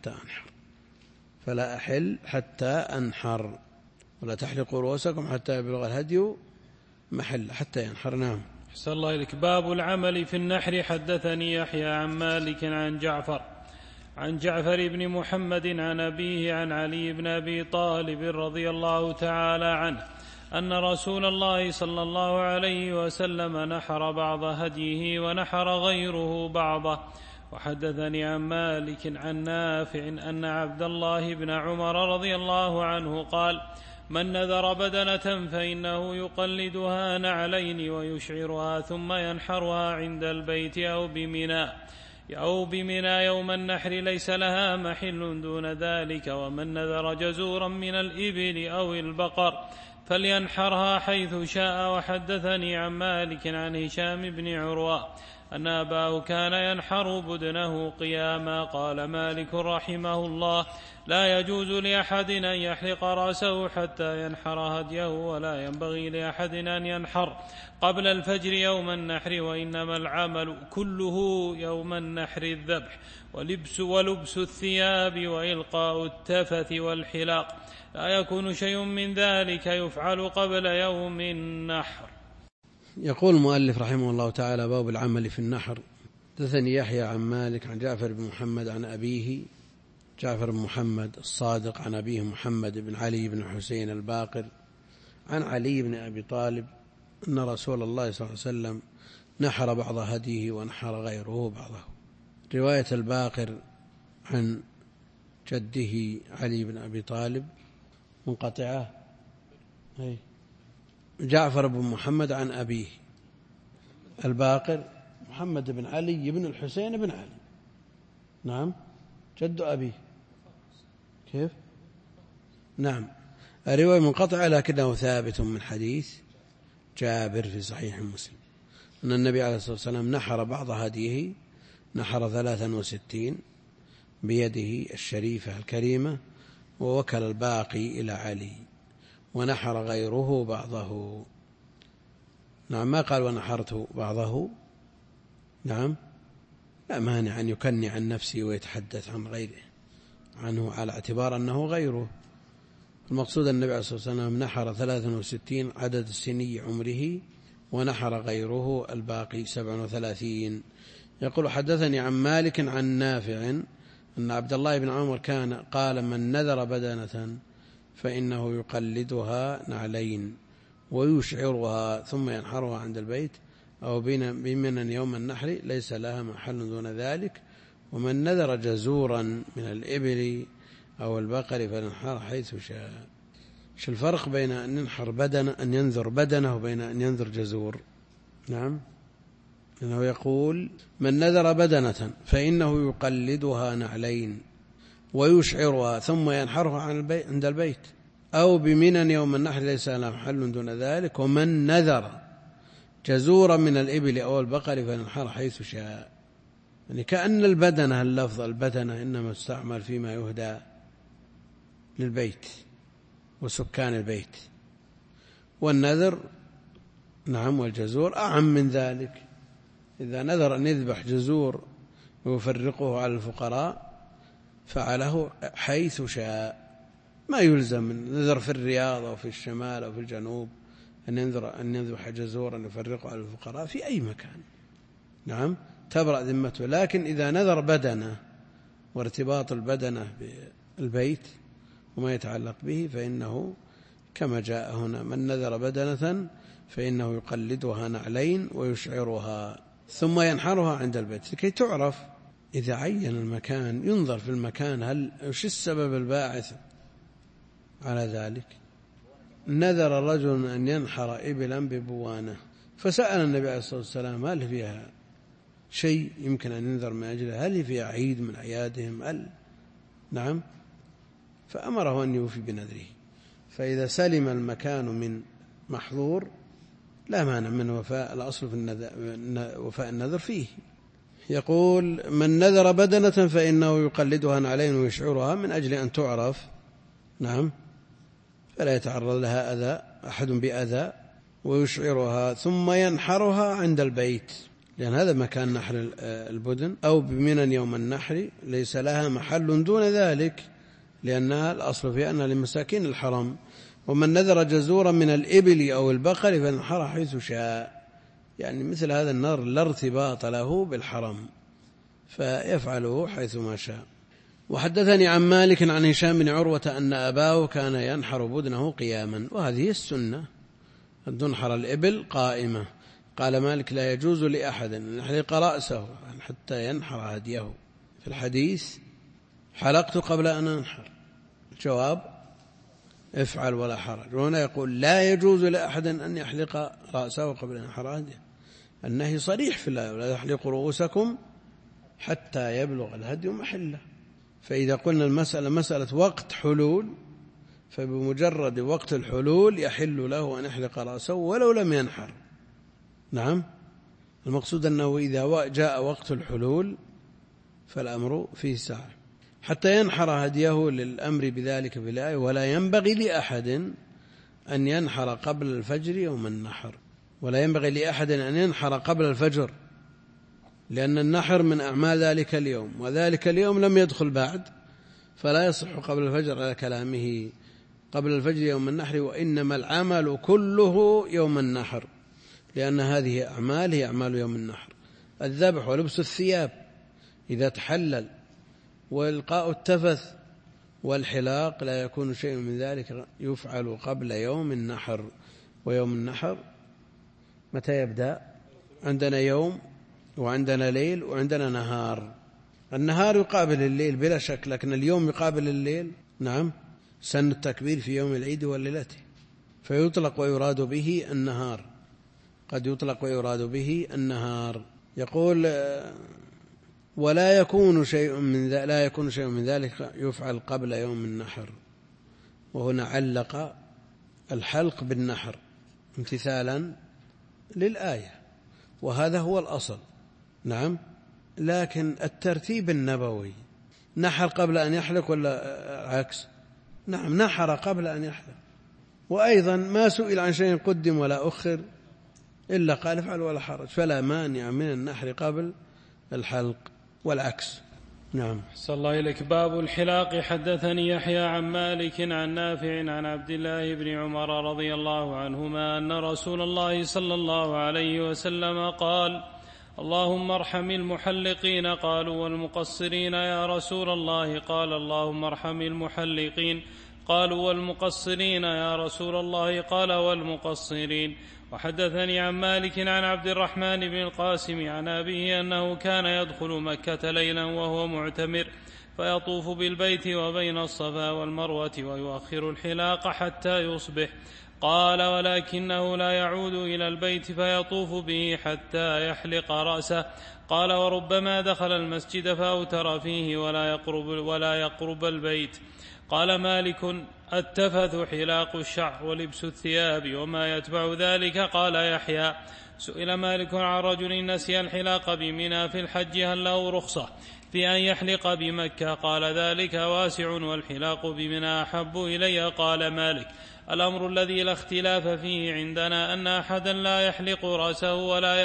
أحل حتى أنحر ولا تحلقوا رؤوسكم حتى يبلغ الهدي محل حتى ينحر. نعم. أحسن الله إليك. باب العمل في النحر. حدثني يحيى عن مالك عن جعفر بن محمد عن أبيه عن علي بن أبي طالب رضي الله تعالى عنه أن رسول الله صلى الله عليه وسلم نحر بعض هديه ونحر غيره بعضه. وحدثني عن مالك عن نافع أن عبد الله بن عمر رضي الله عنه قال من نذر بدنة فإنه يقلدها نعلين ويشعرها ثم ينحرها عند البيت أو بمنى يوم النحر ليس لها محل دون ذلك. ومن نذر جزورا من الإبل أو البقر فلينحرها حيث شاء. وحدثني عن مالك عن هشام بن عروة أن أباه كان ينحر بدنه قياما. قال مالك رحمه الله لا يجوز لأحد أن يحلق رأسه حتى ينحر هديه، ولا ينبغي لأحد أن ينحر قبل الفجر يوم النحر، وإنما العمل كله يوم النحر الذبح ولبس الثياب وإلقاء التفث والحلاق، لا يكون شيء من ذلك يفعل قبل يوم النحر. يقول المؤلف رحمه الله تعالى باب العمل في النحر. حدثني يحيى عن مالك عن جعفر بن محمد عن أبيه جعفر بن محمد الصادق عن أبيه محمد بن علي بن حسين الباقر عن علي بن أبي طالب أن رسول الله صلى الله عليه وسلم نحر بعض هديه ونحر غيره بعضه. رواية الباقر عن جده علي بن أبي طالب منقطعة. جعفر بن محمد عن أبيه الباقر محمد بن علي بن الحسين بن علي. نعم، جد أبيه كيف؟ نعم، الرواية منقطعة لكنه ثابت من حديث جابر في صحيح مسلم أن النبي عليه الصلاة والسلام نحر بعض هديه، نحر 63 بيده الشريفة الكريمة، ووكل الباقي إلى علي، ونحر غيره بعضه. نعم، ما قال ونحرت بعضه. نعم، لا مانع أن يكني عن نفسه ويتحدث عن غيره عنه على اعتبار أنه غيره. المقصود النبي عليه الصلاة والسلام نحر 63 عدد سني عمره، ونحر غيره الباقي 37. يقول حدثني عن مالك عن نافع أن عبد الله بن عمر قال من نذر بدنة فإنه يقلدها نعلين ويشعرها ثم ينحرها عند البيت أو بمنى يوم النحر ليس لها محل دون ذلك. ومن نذر جزورا من الإبل أو البقر فلينحر حيث شاء. ايش الفرق بين أن ينذر بدنه وبين أن ينذر جزور؟ نعم، إنه يقول من نذر بدنة فإنه يقلدها نعلين ويشعرها ثم ينحرها عند البيت أو بمنى يوم النحر ليس لها محل دون ذلك. ومن نذر جزورا من الإبل أو البقر فلينحر حيث شاء. يعني كأن البدنة، اللفظ البدنة إنما استعمل فيما يهدى للبيت وسكان البيت، والنذر نعم والجزور أعم من ذلك. إذا نذر أن يذبح جزور ويفرقه على الفقراء فعله حيث شاء، ما يلزم نذر في الرياض أو في الشمال أو في الجنوب أن يذبح جزورا يفرقه على الفقراء في أي مكان، نعم تبرأ ذمته. لكن إذا نذر بدنة وارتباط البدنة بالبيت وما يتعلق به فإنه كما جاء هنا: من نذر بدنة فإنه يقلدها نعلين ويشعرها ثم ينحرها عند البيت لكي تعرف. إذا عين المكان ينظر في المكان هل وش السبب الباعث على ذلك. نذر رجل أن ينحر إبلا ببوانة، فسأل النبي عليه الصلاة والسلام: هل فيها شيء يمكن أن ينذر من أجله؟ هل فيها عيد من أعيادهم؟ نعم، فأمره أن يوفي بنذره. فإذا سلم المكان من محظور لا مانع من وفاء، الأصل في وفاء النذر فيه. يقول: من نذر بدنة فإنه يقلدها نعلين ويشعرها من أجل أن تعرف، نعم، فلا يتعرض لها أذى أحد بأذى، ويشعرها ثم ينحرها عند البيت، لأن هذا مكان نحر البدن. أو بمنى يوم النحر ليس لها محل دون ذلك، لأنها الأصل فيها أنها لمساكين الحرم. ومن نذر جزورا من الإبل أو البقر فانحر حيث شاء، يعني مثل هذا النذر لا ارتباط له بالحرم فيفعله حيث ما شاء. وحدثني عن مالك عن هشام بن عروة أن أباه كان ينحر بدنه قياما، وهذه السنة أن تنحر الإبل قائمة. قال مالك: لا يجوز لأحد أن يحلق رأسه حتى ينحر هديه. في الحديث: حلقت قبل أن أنحر. الجواب: افعل ولا حرج. وهنا يقول: لا يجوز لأحد أن يحلق رأسه قبل أن ينحر هديه. النهي صريح في الله: ولا تحلقوا رؤوسكم حتى يبلغ الهدي محله. فإذا قلنا المسألة مسألة وقت حلول، فبمجرد وقت الحلول يحل له أن يحلق رأسه ولو لم ينحر. نعم، المقصود أنه إذا جاء وقت الحلول فالأمر فيه سعة حتى ينحر هديه، للأمر بذلك في الآية: ولا ينبغي لأحد أن ينحر قبل الفجر يوم النحر. ولا ينبغي لأحد أن ينحر قبل الفجر، لأن النحر من أعمال ذلك اليوم، وذلك اليوم لم يدخل بعد، فلا يصح قبل الفجر على كلامه قبل الفجر يوم النحر، وإنما العمل كله يوم النحر، لأن هذه أعمال هي أعمال يوم النحر: الذبح ولبس الثياب إذا تحلل، وإلقاء التفث، والحلاق لا يكون شيء من ذلك يفعل قبل يوم النحر. ويوم النحر متى يبدأ؟ عندنا يوم وعندنا ليل وعندنا نهار. النهار يقابل الليل بلا شك، لكن اليوم يقابل الليل. نعم، سن التكبير في يوم العيد وليلته، فيطلق ويراد به النهار، قد يطلق ويراد به النهار. يقول: ولا يكون شيء من ذلك يفعل قبل يوم النحر. وهنا علق الحلق بالنحر امتثالا للآية، وهذا هو الأصل. نعم، لكن الترتيب النبوي: نحر قبل أن يحلق ولا عكس؟ نعم، نحر قبل أن يحلق. وأيضا ما سئل عن شيء قدم ولا أخر إلا قال: افعل ولا حرج، فلا مانع من النحر قبل الحلق والعكس. نعم. صلى الله إليك. باب الحلاق. حدثني يحيى عن مالك عن نافع عن عبد الله بن عمر رضي الله عنهما أن رسول الله صلى الله عليه وسلم قال: اللهم ارحم المحلقين. قالوا: والمقصرين يا رسول الله؟ قال: اللهم ارحم المحلقين. قالوا: والمقصرين يا رسول الله؟ قال: والمقصرين. وحدثني عن مالك عن عبد الرحمن بن القاسم عن أبيه أنه كان يدخل مكة ليلا وهو معتمر، فيطوف بالبيت وبين الصفا والمروة، ويؤخر الحلاق حتى يصبح. قال ولكنه لا يعود إلى البيت فيطوف به حتى يحلق رأسه. قال وربما دخل المسجد فأوتر فيه ولا يقرب البيت. قال مالك التفث حلاق الشعر ولبس الثياب وما يتبع ذلك. قال يحيى سئل مالك عن رجل نسي الحلاق بمنى في الحج هل له رخصة في أن يحلق بمكة؟ قال ذلك واسع والحلاق بمنى أحب إلي. قال مالك الأمر الذي لا اختلاف فيه عندنا أن أحدا لا يحلق رأسه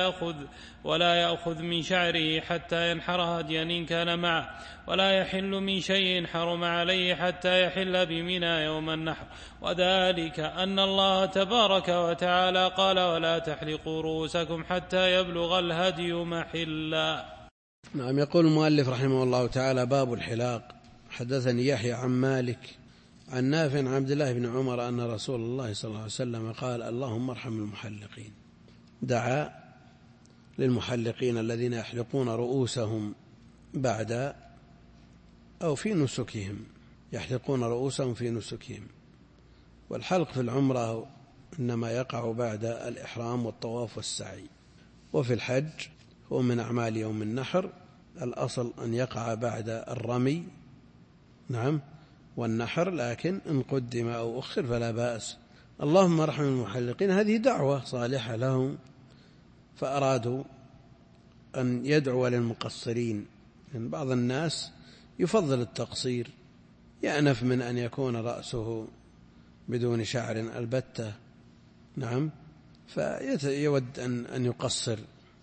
ولا يأخذ من شعره حتى ينحر هديا إن كان معه، ولا يحل من شيء حرم عليه حتى يحل بمنى يوم النحر، وذلك أن الله تبارك وتعالى قال ولا تحلقوا رؤوسكم حتى يبلغ الهدي محلا. نعم. يقول المؤلف رحمه الله تعالى: باب الحلاق. حدثني يحيى عن مالك عن نافع عن عبد الله بن عمر أن رسول الله صلى الله عليه وسلم قال: اللهم ارحم المحلقين. دعا للمحلقين الذين يحلقون رؤوسهم بعد أو في نسكهم، يحلقون رؤوسهم في نسكهم. والحلق في العمرة إنما يقع بعد الإحرام والطواف والسعي، وفي الحج هو من أعمال يوم النحر. الأصل أن يقع بعد الرمي نعم والنحر، لكن إن قدم أو أخر فلا بأس. اللهم ارحم المحلقين، هذه دعوة صالحة لهم، فأرادوا أن يدعو للمقصرين، لأن بعض الناس يفضل التقصير، يأنف من أن يكون رأسه بدون شعر البتة نعم، فيود أن يقصر.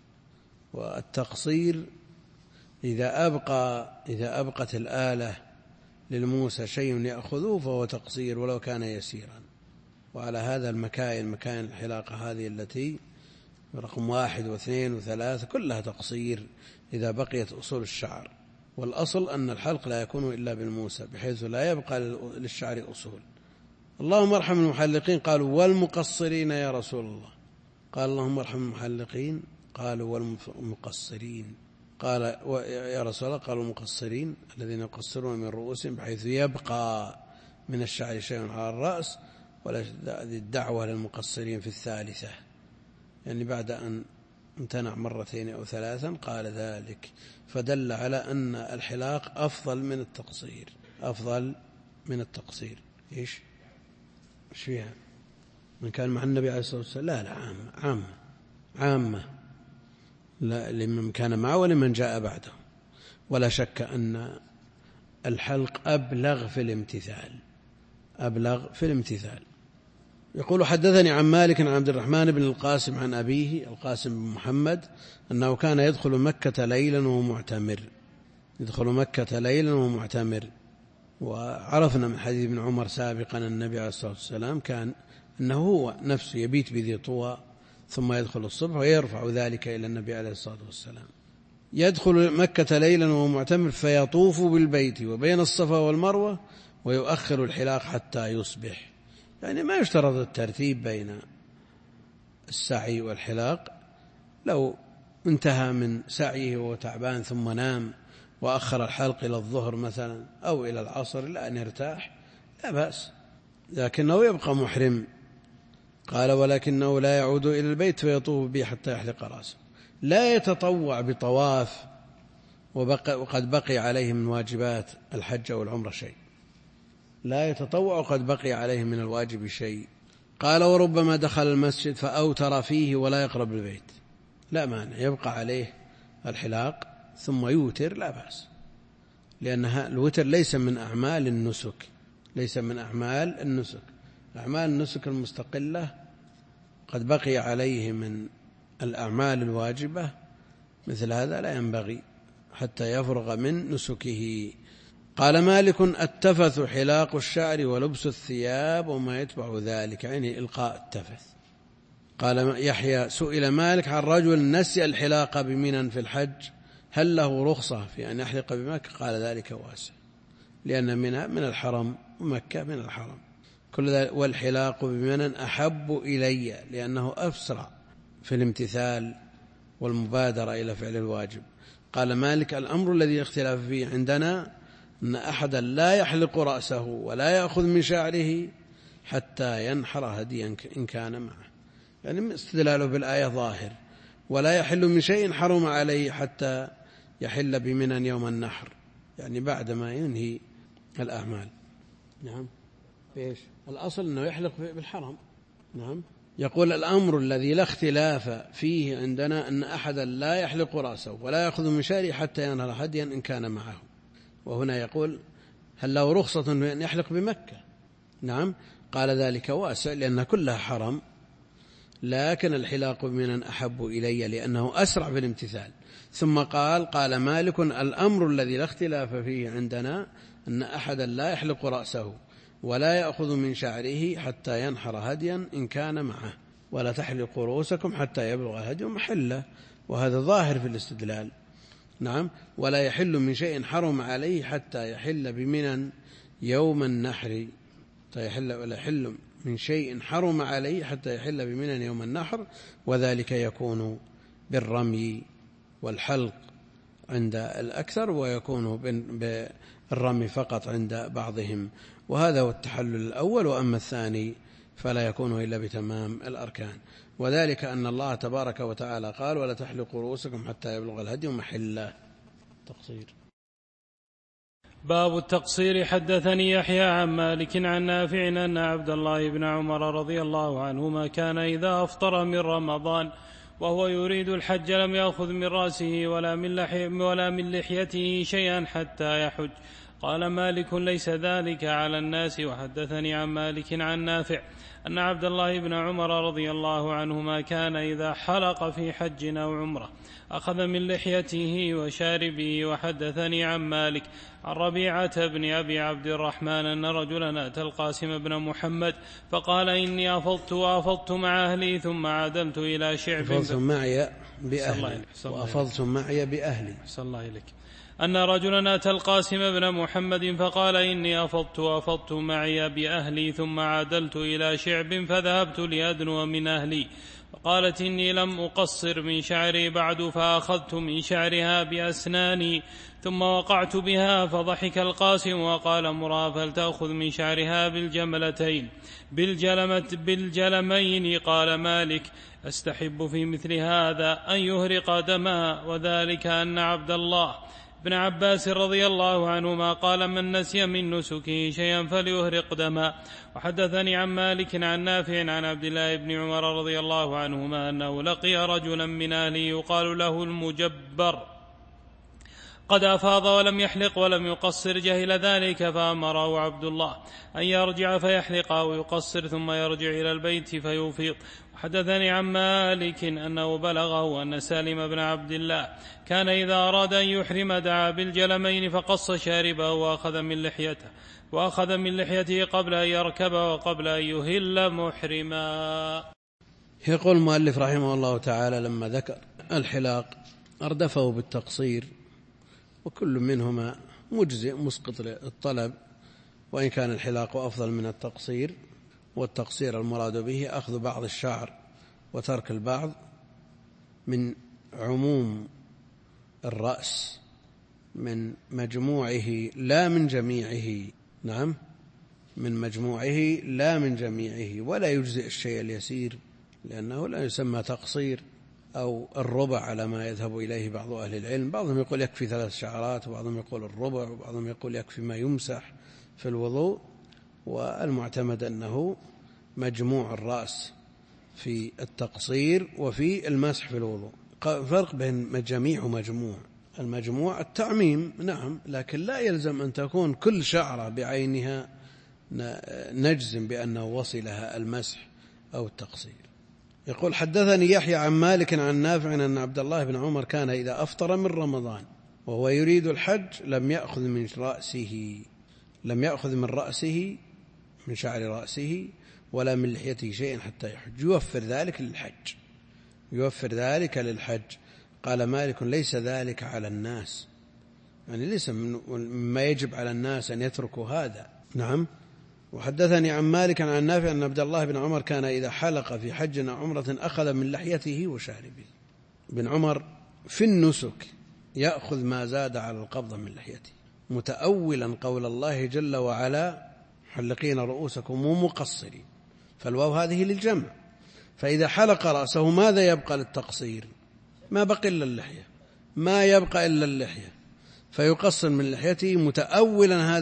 والتقصير إذا أبقت الآلة للموسى شيء يأخذه فهو تقصير ولو كان يسيرا. وعلى هذا مكاين الحلاقة هذه التي رقم 1 و2 و3 كلها تقصير إذا بقيت أصول الشعر. والأصل أن الحلق لا يكون إلا بالموسى بحيث لا يبقى للشعر أصول. اللهم ارحم المحلقين. قالوا والمقصرين يا رسول الله؟ قال اللهم ارحم المحلقين. قالوا والمقصرين؟ قال يا رسول الله؟ قالوا المقصرين الذين يقصرون من رؤوسهم بحيث يبقى من الشعر شيء على الرأس. ولا الدعوة للمقصرين في الثالثة، يعني بعد أن امتنع 2 أو 3 قال ذلك، فدل على أن الحلاق أفضل من التقصير، أفضل من التقصير. إيش فيها؟ من كان مع النبي عليه الصلاة والسلام؟ لا عامة لا، لمن كان معه ولمن جاء بعده. ولا شك أن الحلق أبلغ في الامتثال. يقول حدثني عن مالك عن عبد الرحمن بن القاسم عن أبيه القاسم بن محمد أنه كان يدخل مكة ليلا وهو معتمر. وعرفنا من حديث ابن عمر سابقا النبي عليه الصلاة والسلام كان أنه هو نفسه يبيت بذي طوى ثم يدخل الصبح ويرفع ذلك إلى النبي عليه الصلاة والسلام. يدخل مكة ليلا وهو معتمر فيطوف بالبيت وبين الصفا والمروة ويؤخر الحلاق حتى يصبح. يعني ما يشترط الترتيب بين السعي والحلاق. لو انتهى من سعيه وهو تعبان ثم نام وأخر الحلق إلى الظهر مثلا أو إلى العصر لأن يرتاح لا بأس، لكنه يبقى محرم. قال ولكنه لا يعود إلى البيت فيطوف به حتى يحلق رأسه. لا يتطوع بطواف وقد بقي عليه من واجبات الحج أو العمرة شيء. لا يتطوع وقد بقي عليه من الواجب شيء. قال وربما دخل المسجد فأوتر فيه ولا يقرب البيت، لا مانع، يبقى عليه الحلاق ثم يوتر لا بأس، لأن الوتر ليس من أعمال النسك. أعمال النسك المستقلة قد بقي عليه من الأعمال الواجبة، مثل هذا لا ينبغي حتى يفرغ من نسكه. قال مالك التفث حلاق الشعر ولبس الثياب وما يتبع ذلك، يعني إلقاء التفث. قال يحيى سئل مالك عن رجل نسي الحلاق بمنى في الحج هل له رخصة في أن يحلق بمكة؟ قال ذلك واسع، لأن منى من الحرم ومكة من الحرم كل ذلك. والحلاق بمنى أحب إلي لأنه أسرع في الامتثال والمبادرة إلى فعل الواجب. قال مالك الأمر الذي اختلاف فيه عندنا أن أحدا لا يحلق رأسه ولا يأخذ من شعره حتى ينحر هديا إن كان معه. يعني استدلاله بالآية ظاهر: ولا يحل من شيء حرم عليه حتى يحل بمنى يوم النحر، يعني بعدما ينهي الأعمال. نعم. إيش الأصل؟ أنه يحلق بالحرم. نعم. يقول: الأمر الذي لا اختلاف فيه عندنا أن أحدا لا يحلق رأسه ولا يأخذ من شعره حتى ينهر هديا إن كان معه. وهنا يقول: هل له رخصة أن يحلق بمكة؟ نعم. قال: ذلك واسع لأن كلها حرم، لكن الحلاق بمنى أحب إلي لأنه أسرع في الامتثال. ثم قال مالك: الأمر الذي لا اختلاف فيه عندنا أن أحدا لا يحلق رأسه ولا يأخذ من شعره حتى ينحر هديا إن كان معه، ولا تحلقوا رؤوسكم حتى يبلغ هدي محله، وهذا ظاهر في الاستدلال. نعم. ولا يحل من شيء حرم عليه حتى يحل بمنى يوم النحر، ولا يحل من شيء حرم عليه حتى يحل بمنى يوم النحر، وذلك يكون بالرمي والحلق عند الأكثر، ويكون بالرمي فقط عند بعضهم، وهذا هو التحلل الأول. وأما الثاني فلا يكون إلا بتمام الأركان، وذلك أن الله تبارك وتعالى قال: ولا تحلقوا رؤوسكم حتى يبلغ الهدي محله. تقصير. باب التقصير. حدثني يحيى عن مالك عن نافع أن عبد الله بن عمر رضي الله عنهما كان إذا أفطر من رمضان وهو يريد الحج لم يأخذ من رأسه ولا من لحيته شيئا حتى يحج. قال مالك: ليس ذلك على الناس. وحدثني عن مالك عن نافع أن عبد الله بن عمر رضي الله عنهما كان إذا حلق في حج أو عمرة أخذ من لحيته وشاربه. وحدثني عن مالك عن ربيعة بن أبي عبد الرحمن أن رجلا أتى القاسم بن محمد فقال: إني أفضت مع أهلي ثم عدلت إلى شعب. أفضتم معي بأهلي وأفضتم معي بأهلي. صلى الله عليك. أن رجلا أتى القاسم بن محمد فقال: إني أفضت معي بأهلي ثم عدلت إلى شعب فذهبت لأدنو من أهلي. فقالت: إني لم أقصر من شعري بعد فأخذت من شعرها بأسناني ثم وقعت بها. فضحك القاسم وقال: مرها فلتأخذ من شعرها بالجلمين. قال مالك: أستحب في مثل هذا أن يهرق دما، وذلك أن عبد الله ابن عباس رضي الله عنهما قال: من نسي من نسكه شيئا فليهرق دما. وحدثني عن مالك عن نافع عن عبد الله بن عمر رضي الله عنهما أنه لقي رجلا من أهله يقال له المجبر قد أفاض ولم يحلق ولم يقصر، جهل ذلك فأمره عبد الله أن يرجع فيحلق أو يقصر ثم يرجع إلى البيت فيفيض. وحدثني عن مالك أنه بلغه أن سالم بن عبد الله كان إذا أراد أن يحرم دعا بالجلمين فقص شاربه وأخذ من لحيته قبل أن يركب وقبل أن يهل محرما. يقول المؤلف رحمه الله تعالى: لما ذكر الحلاق أردفه بالتقصير، وكل منهما مجزئ مسقط الطلب، وإن كان الحلاق أفضل من التقصير. والتقصير المراد به أخذ بعض الشعر وترك البعض من عموم الرأس، من مجموعه لا من جميعه. نعم، من مجموعه لا من جميعه، ولا يجزئ الشيء اليسير لأنه لا يسمى تقصير، أو الربع على ما يذهب إليه بعض أهل العلم. بعضهم يقول يكفي 3 شعرات، وبعضهم يقول الربع، وبعضهم يقول يكفي ما يمسح في الوضوء. والمعتمد أنه مجموع الرأس في التقصير وفي المسح في الوضوء. فرق بين جميع ومجموع. المجموع التعميم، نعم، لكن لا يلزم أن تكون كل شعرة بعينها نجزم بأنه وصلها المسح أو التقصير. يقول: حدثني يحيى عن مالك عن نافع أن عبد الله بن عمر كان إذا أفطر من رمضان وهو يريد الحج لم يأخذ من رأسه من شعر رأسه ولا من لحيته شيئا حتى يحج، يوفر ذلك للحج. قال مالك: ليس ذلك على الناس، يعني ليس مما يجب على الناس أن يتركوا هذا. نعم. وحدثني عن مالك عن نافع أن عبد الله بن عمر كان إذا حلق في حج أو عمرة أخذ من لحيته وشاربه. بن عمر في النسك يأخذ ما زاد على القبض من لحيته، متأولا قول الله جل وعلا: محلقين رؤوسكم ومقصرين، فالواو هذه للجمع. فإذا حلق رأسه ماذا يبقى للتقصير؟ ما بقي إلا اللحية، ما يبقى إلا اللحية، فيقصر من لحيته متأولا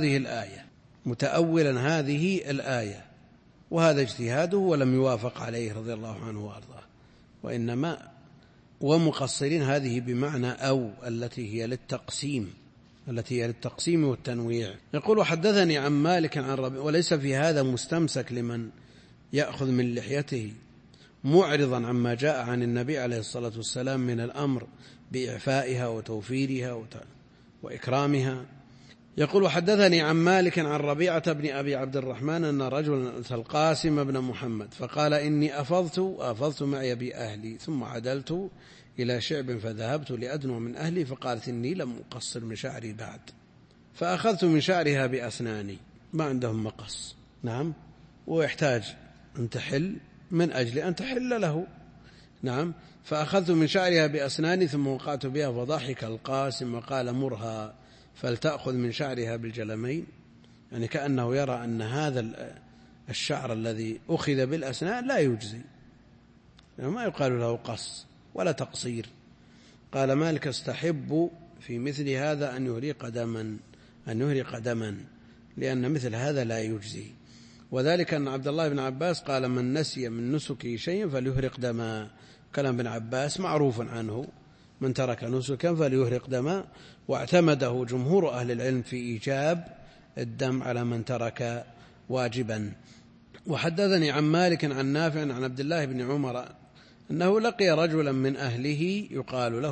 هذه الآية، وهذا اجتهاده ولم يوافق عليه رضي الله عنه وأرضاه. وإنما ومقصرين هذه بمعنى أو التي هي للتقسيم والتنويع. يقول حدثني عن مالك عن ربيع، وليس في هذا مستمسك لمن يأخذ من لحيته معرضا عما جاء عن النبي عليه الصلاة والسلام من الأمر بإعفائها وتوفيرها وإكرامها. يقول حدثني عن مالك عن ربيعة بن أبي عبد الرحمن أن رجلا أتى القاسم بن محمد فقال إني أفضت معي بأهلي ثم عدلت إلى شعب فذهبت لأدنو من أهلي، فقالت إني لم أقصر من شعري بعد، فأخذت من شعرها بأسناني، ما عندهم مقص، نعم، ويحتاج أن تحل من أجل أن تحل له، نعم، فأخذت من شعرها بأسناني ثم وقعت بها، فضحك القاسم وقال مرها فلتأخذ من شعرها بالجلمين، يعني كأنه يرى أن هذا الشعر الذي أخذ بالأسنان لا يجزي، يعني ما يقال له قص ولا تقصير. قال مالك استحب في مثل هذا أن يهرق دما لأن مثل هذا لا يجزي، وذلك أن عبد الله بن عباس قال من نسي من نسكه شيء فليهرق دما. كلام ابن عباس معروف عنه، من ترك نسكا فليهرق دما، واعتمده جمهور أهل العلم في إيجاب الدم على من ترك واجبا. وحدثني عن مالك عن نافع عن عبد الله بن عمر أنه لقي رجلا من أهله يقال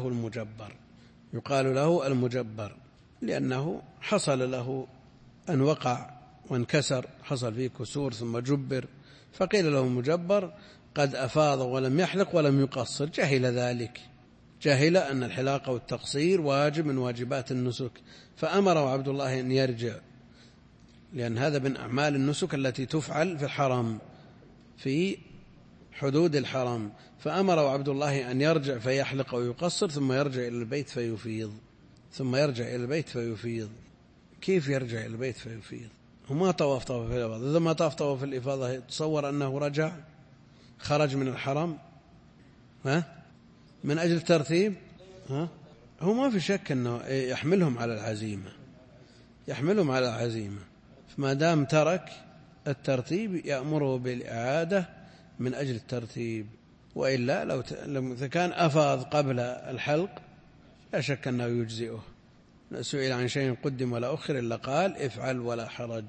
له المجبر لأنه حصل له أن وقع وانكسر، حصل فيه كسور ثم جبر، فقيل له مجبر قد أفاض ولم يحلق ولم يقصر، جهل ذلك، جهل أن الحلاق والتقصير واجب من واجبات النسك، فأمره عبد الله أن يرجع، لأن هذا من أعمال النسك التي تفعل في الحرم في حدود الحرم، فأمره عبد الله أن يرجع فيحلق ويقصر ثم يرجع إلى البيت فيفيض. كيف يرجع إلى البيت فيفيض؟ هو ما طواف في الإفاضة، إذا ما طواف في الإفاضة تصور أنه رجع خرج من الحرم من أجل الترتيب، هو ما في شك أنه يحملهم على العزيمة، فما دام ترك الترتيب يأمره بالإعادة من أجل الترتيب، وإلا لو كان أفاض قبل الحلق لا شك أنه يجزئه. سئل عن شيء قدم ولا أخر إلا قال افعل ولا حرج.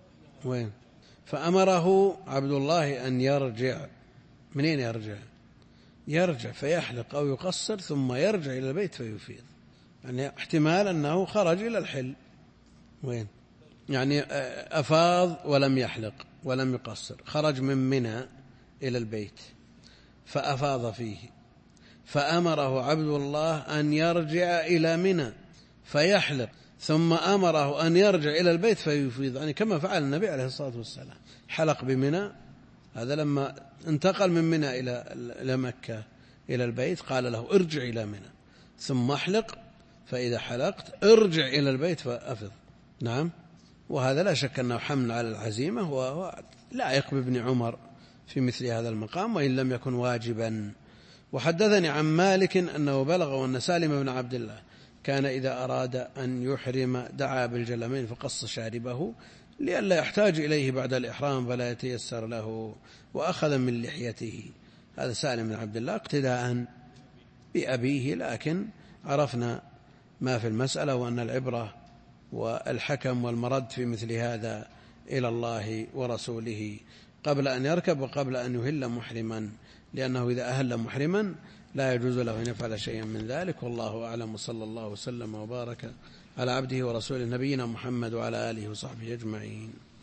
فأمره عبد الله أن يرجع. منين يرجع فيحلق أو يقصر ثم يرجع إلى البيت فيفيض، يعني احتمال أنه خرج إلى الحل، يعني أفاض ولم يحلق ولم يقصر، خرج من منى إلى البيت فأفاض فيه، فأمره عبد الله أن يرجع إلى منى فيحلق، ثم أمره أن يرجع إلى البيت فيفيض، يعني كما فعل النبي عليه الصلاة والسلام، حلق بمنى، هذا لما انتقل من منى إلى مكة إلى البيت قال له ارجع إلى منى ثم احلق، فإذا حلقت ارجع إلى البيت فأفض، نعم. وهذا لا شك أنه حمل على العزيمة، ولائق بابن عمر في مثل هذا المقام وإن لم يكن واجبا. وحدثني عن مالك أنه بلغ أن سالم بن عبد الله كان إذا أراد أن يحرم دعا بالجلمين فقص شاربه لئلا يحتاج إليه بعد الإحرام فلا يتيسر له، وأخذ من لحيته. هذا سالم بن عبد الله اقتداء بأبيه، لكن عرفنا ما في المسألة، وأن العبرة والحكم والمرد في مثل هذا إلى الله ورسوله قبل أن يركب وقبل أن يهل محرما، لأنه إذا أهل محرما لا يجوز له أن يفعل شيئا من ذلك. والله أعلم، وصلى الله وسلم وبارك على عبده ورسوله نبينا محمد وعلى آله وصحبه أجمعين.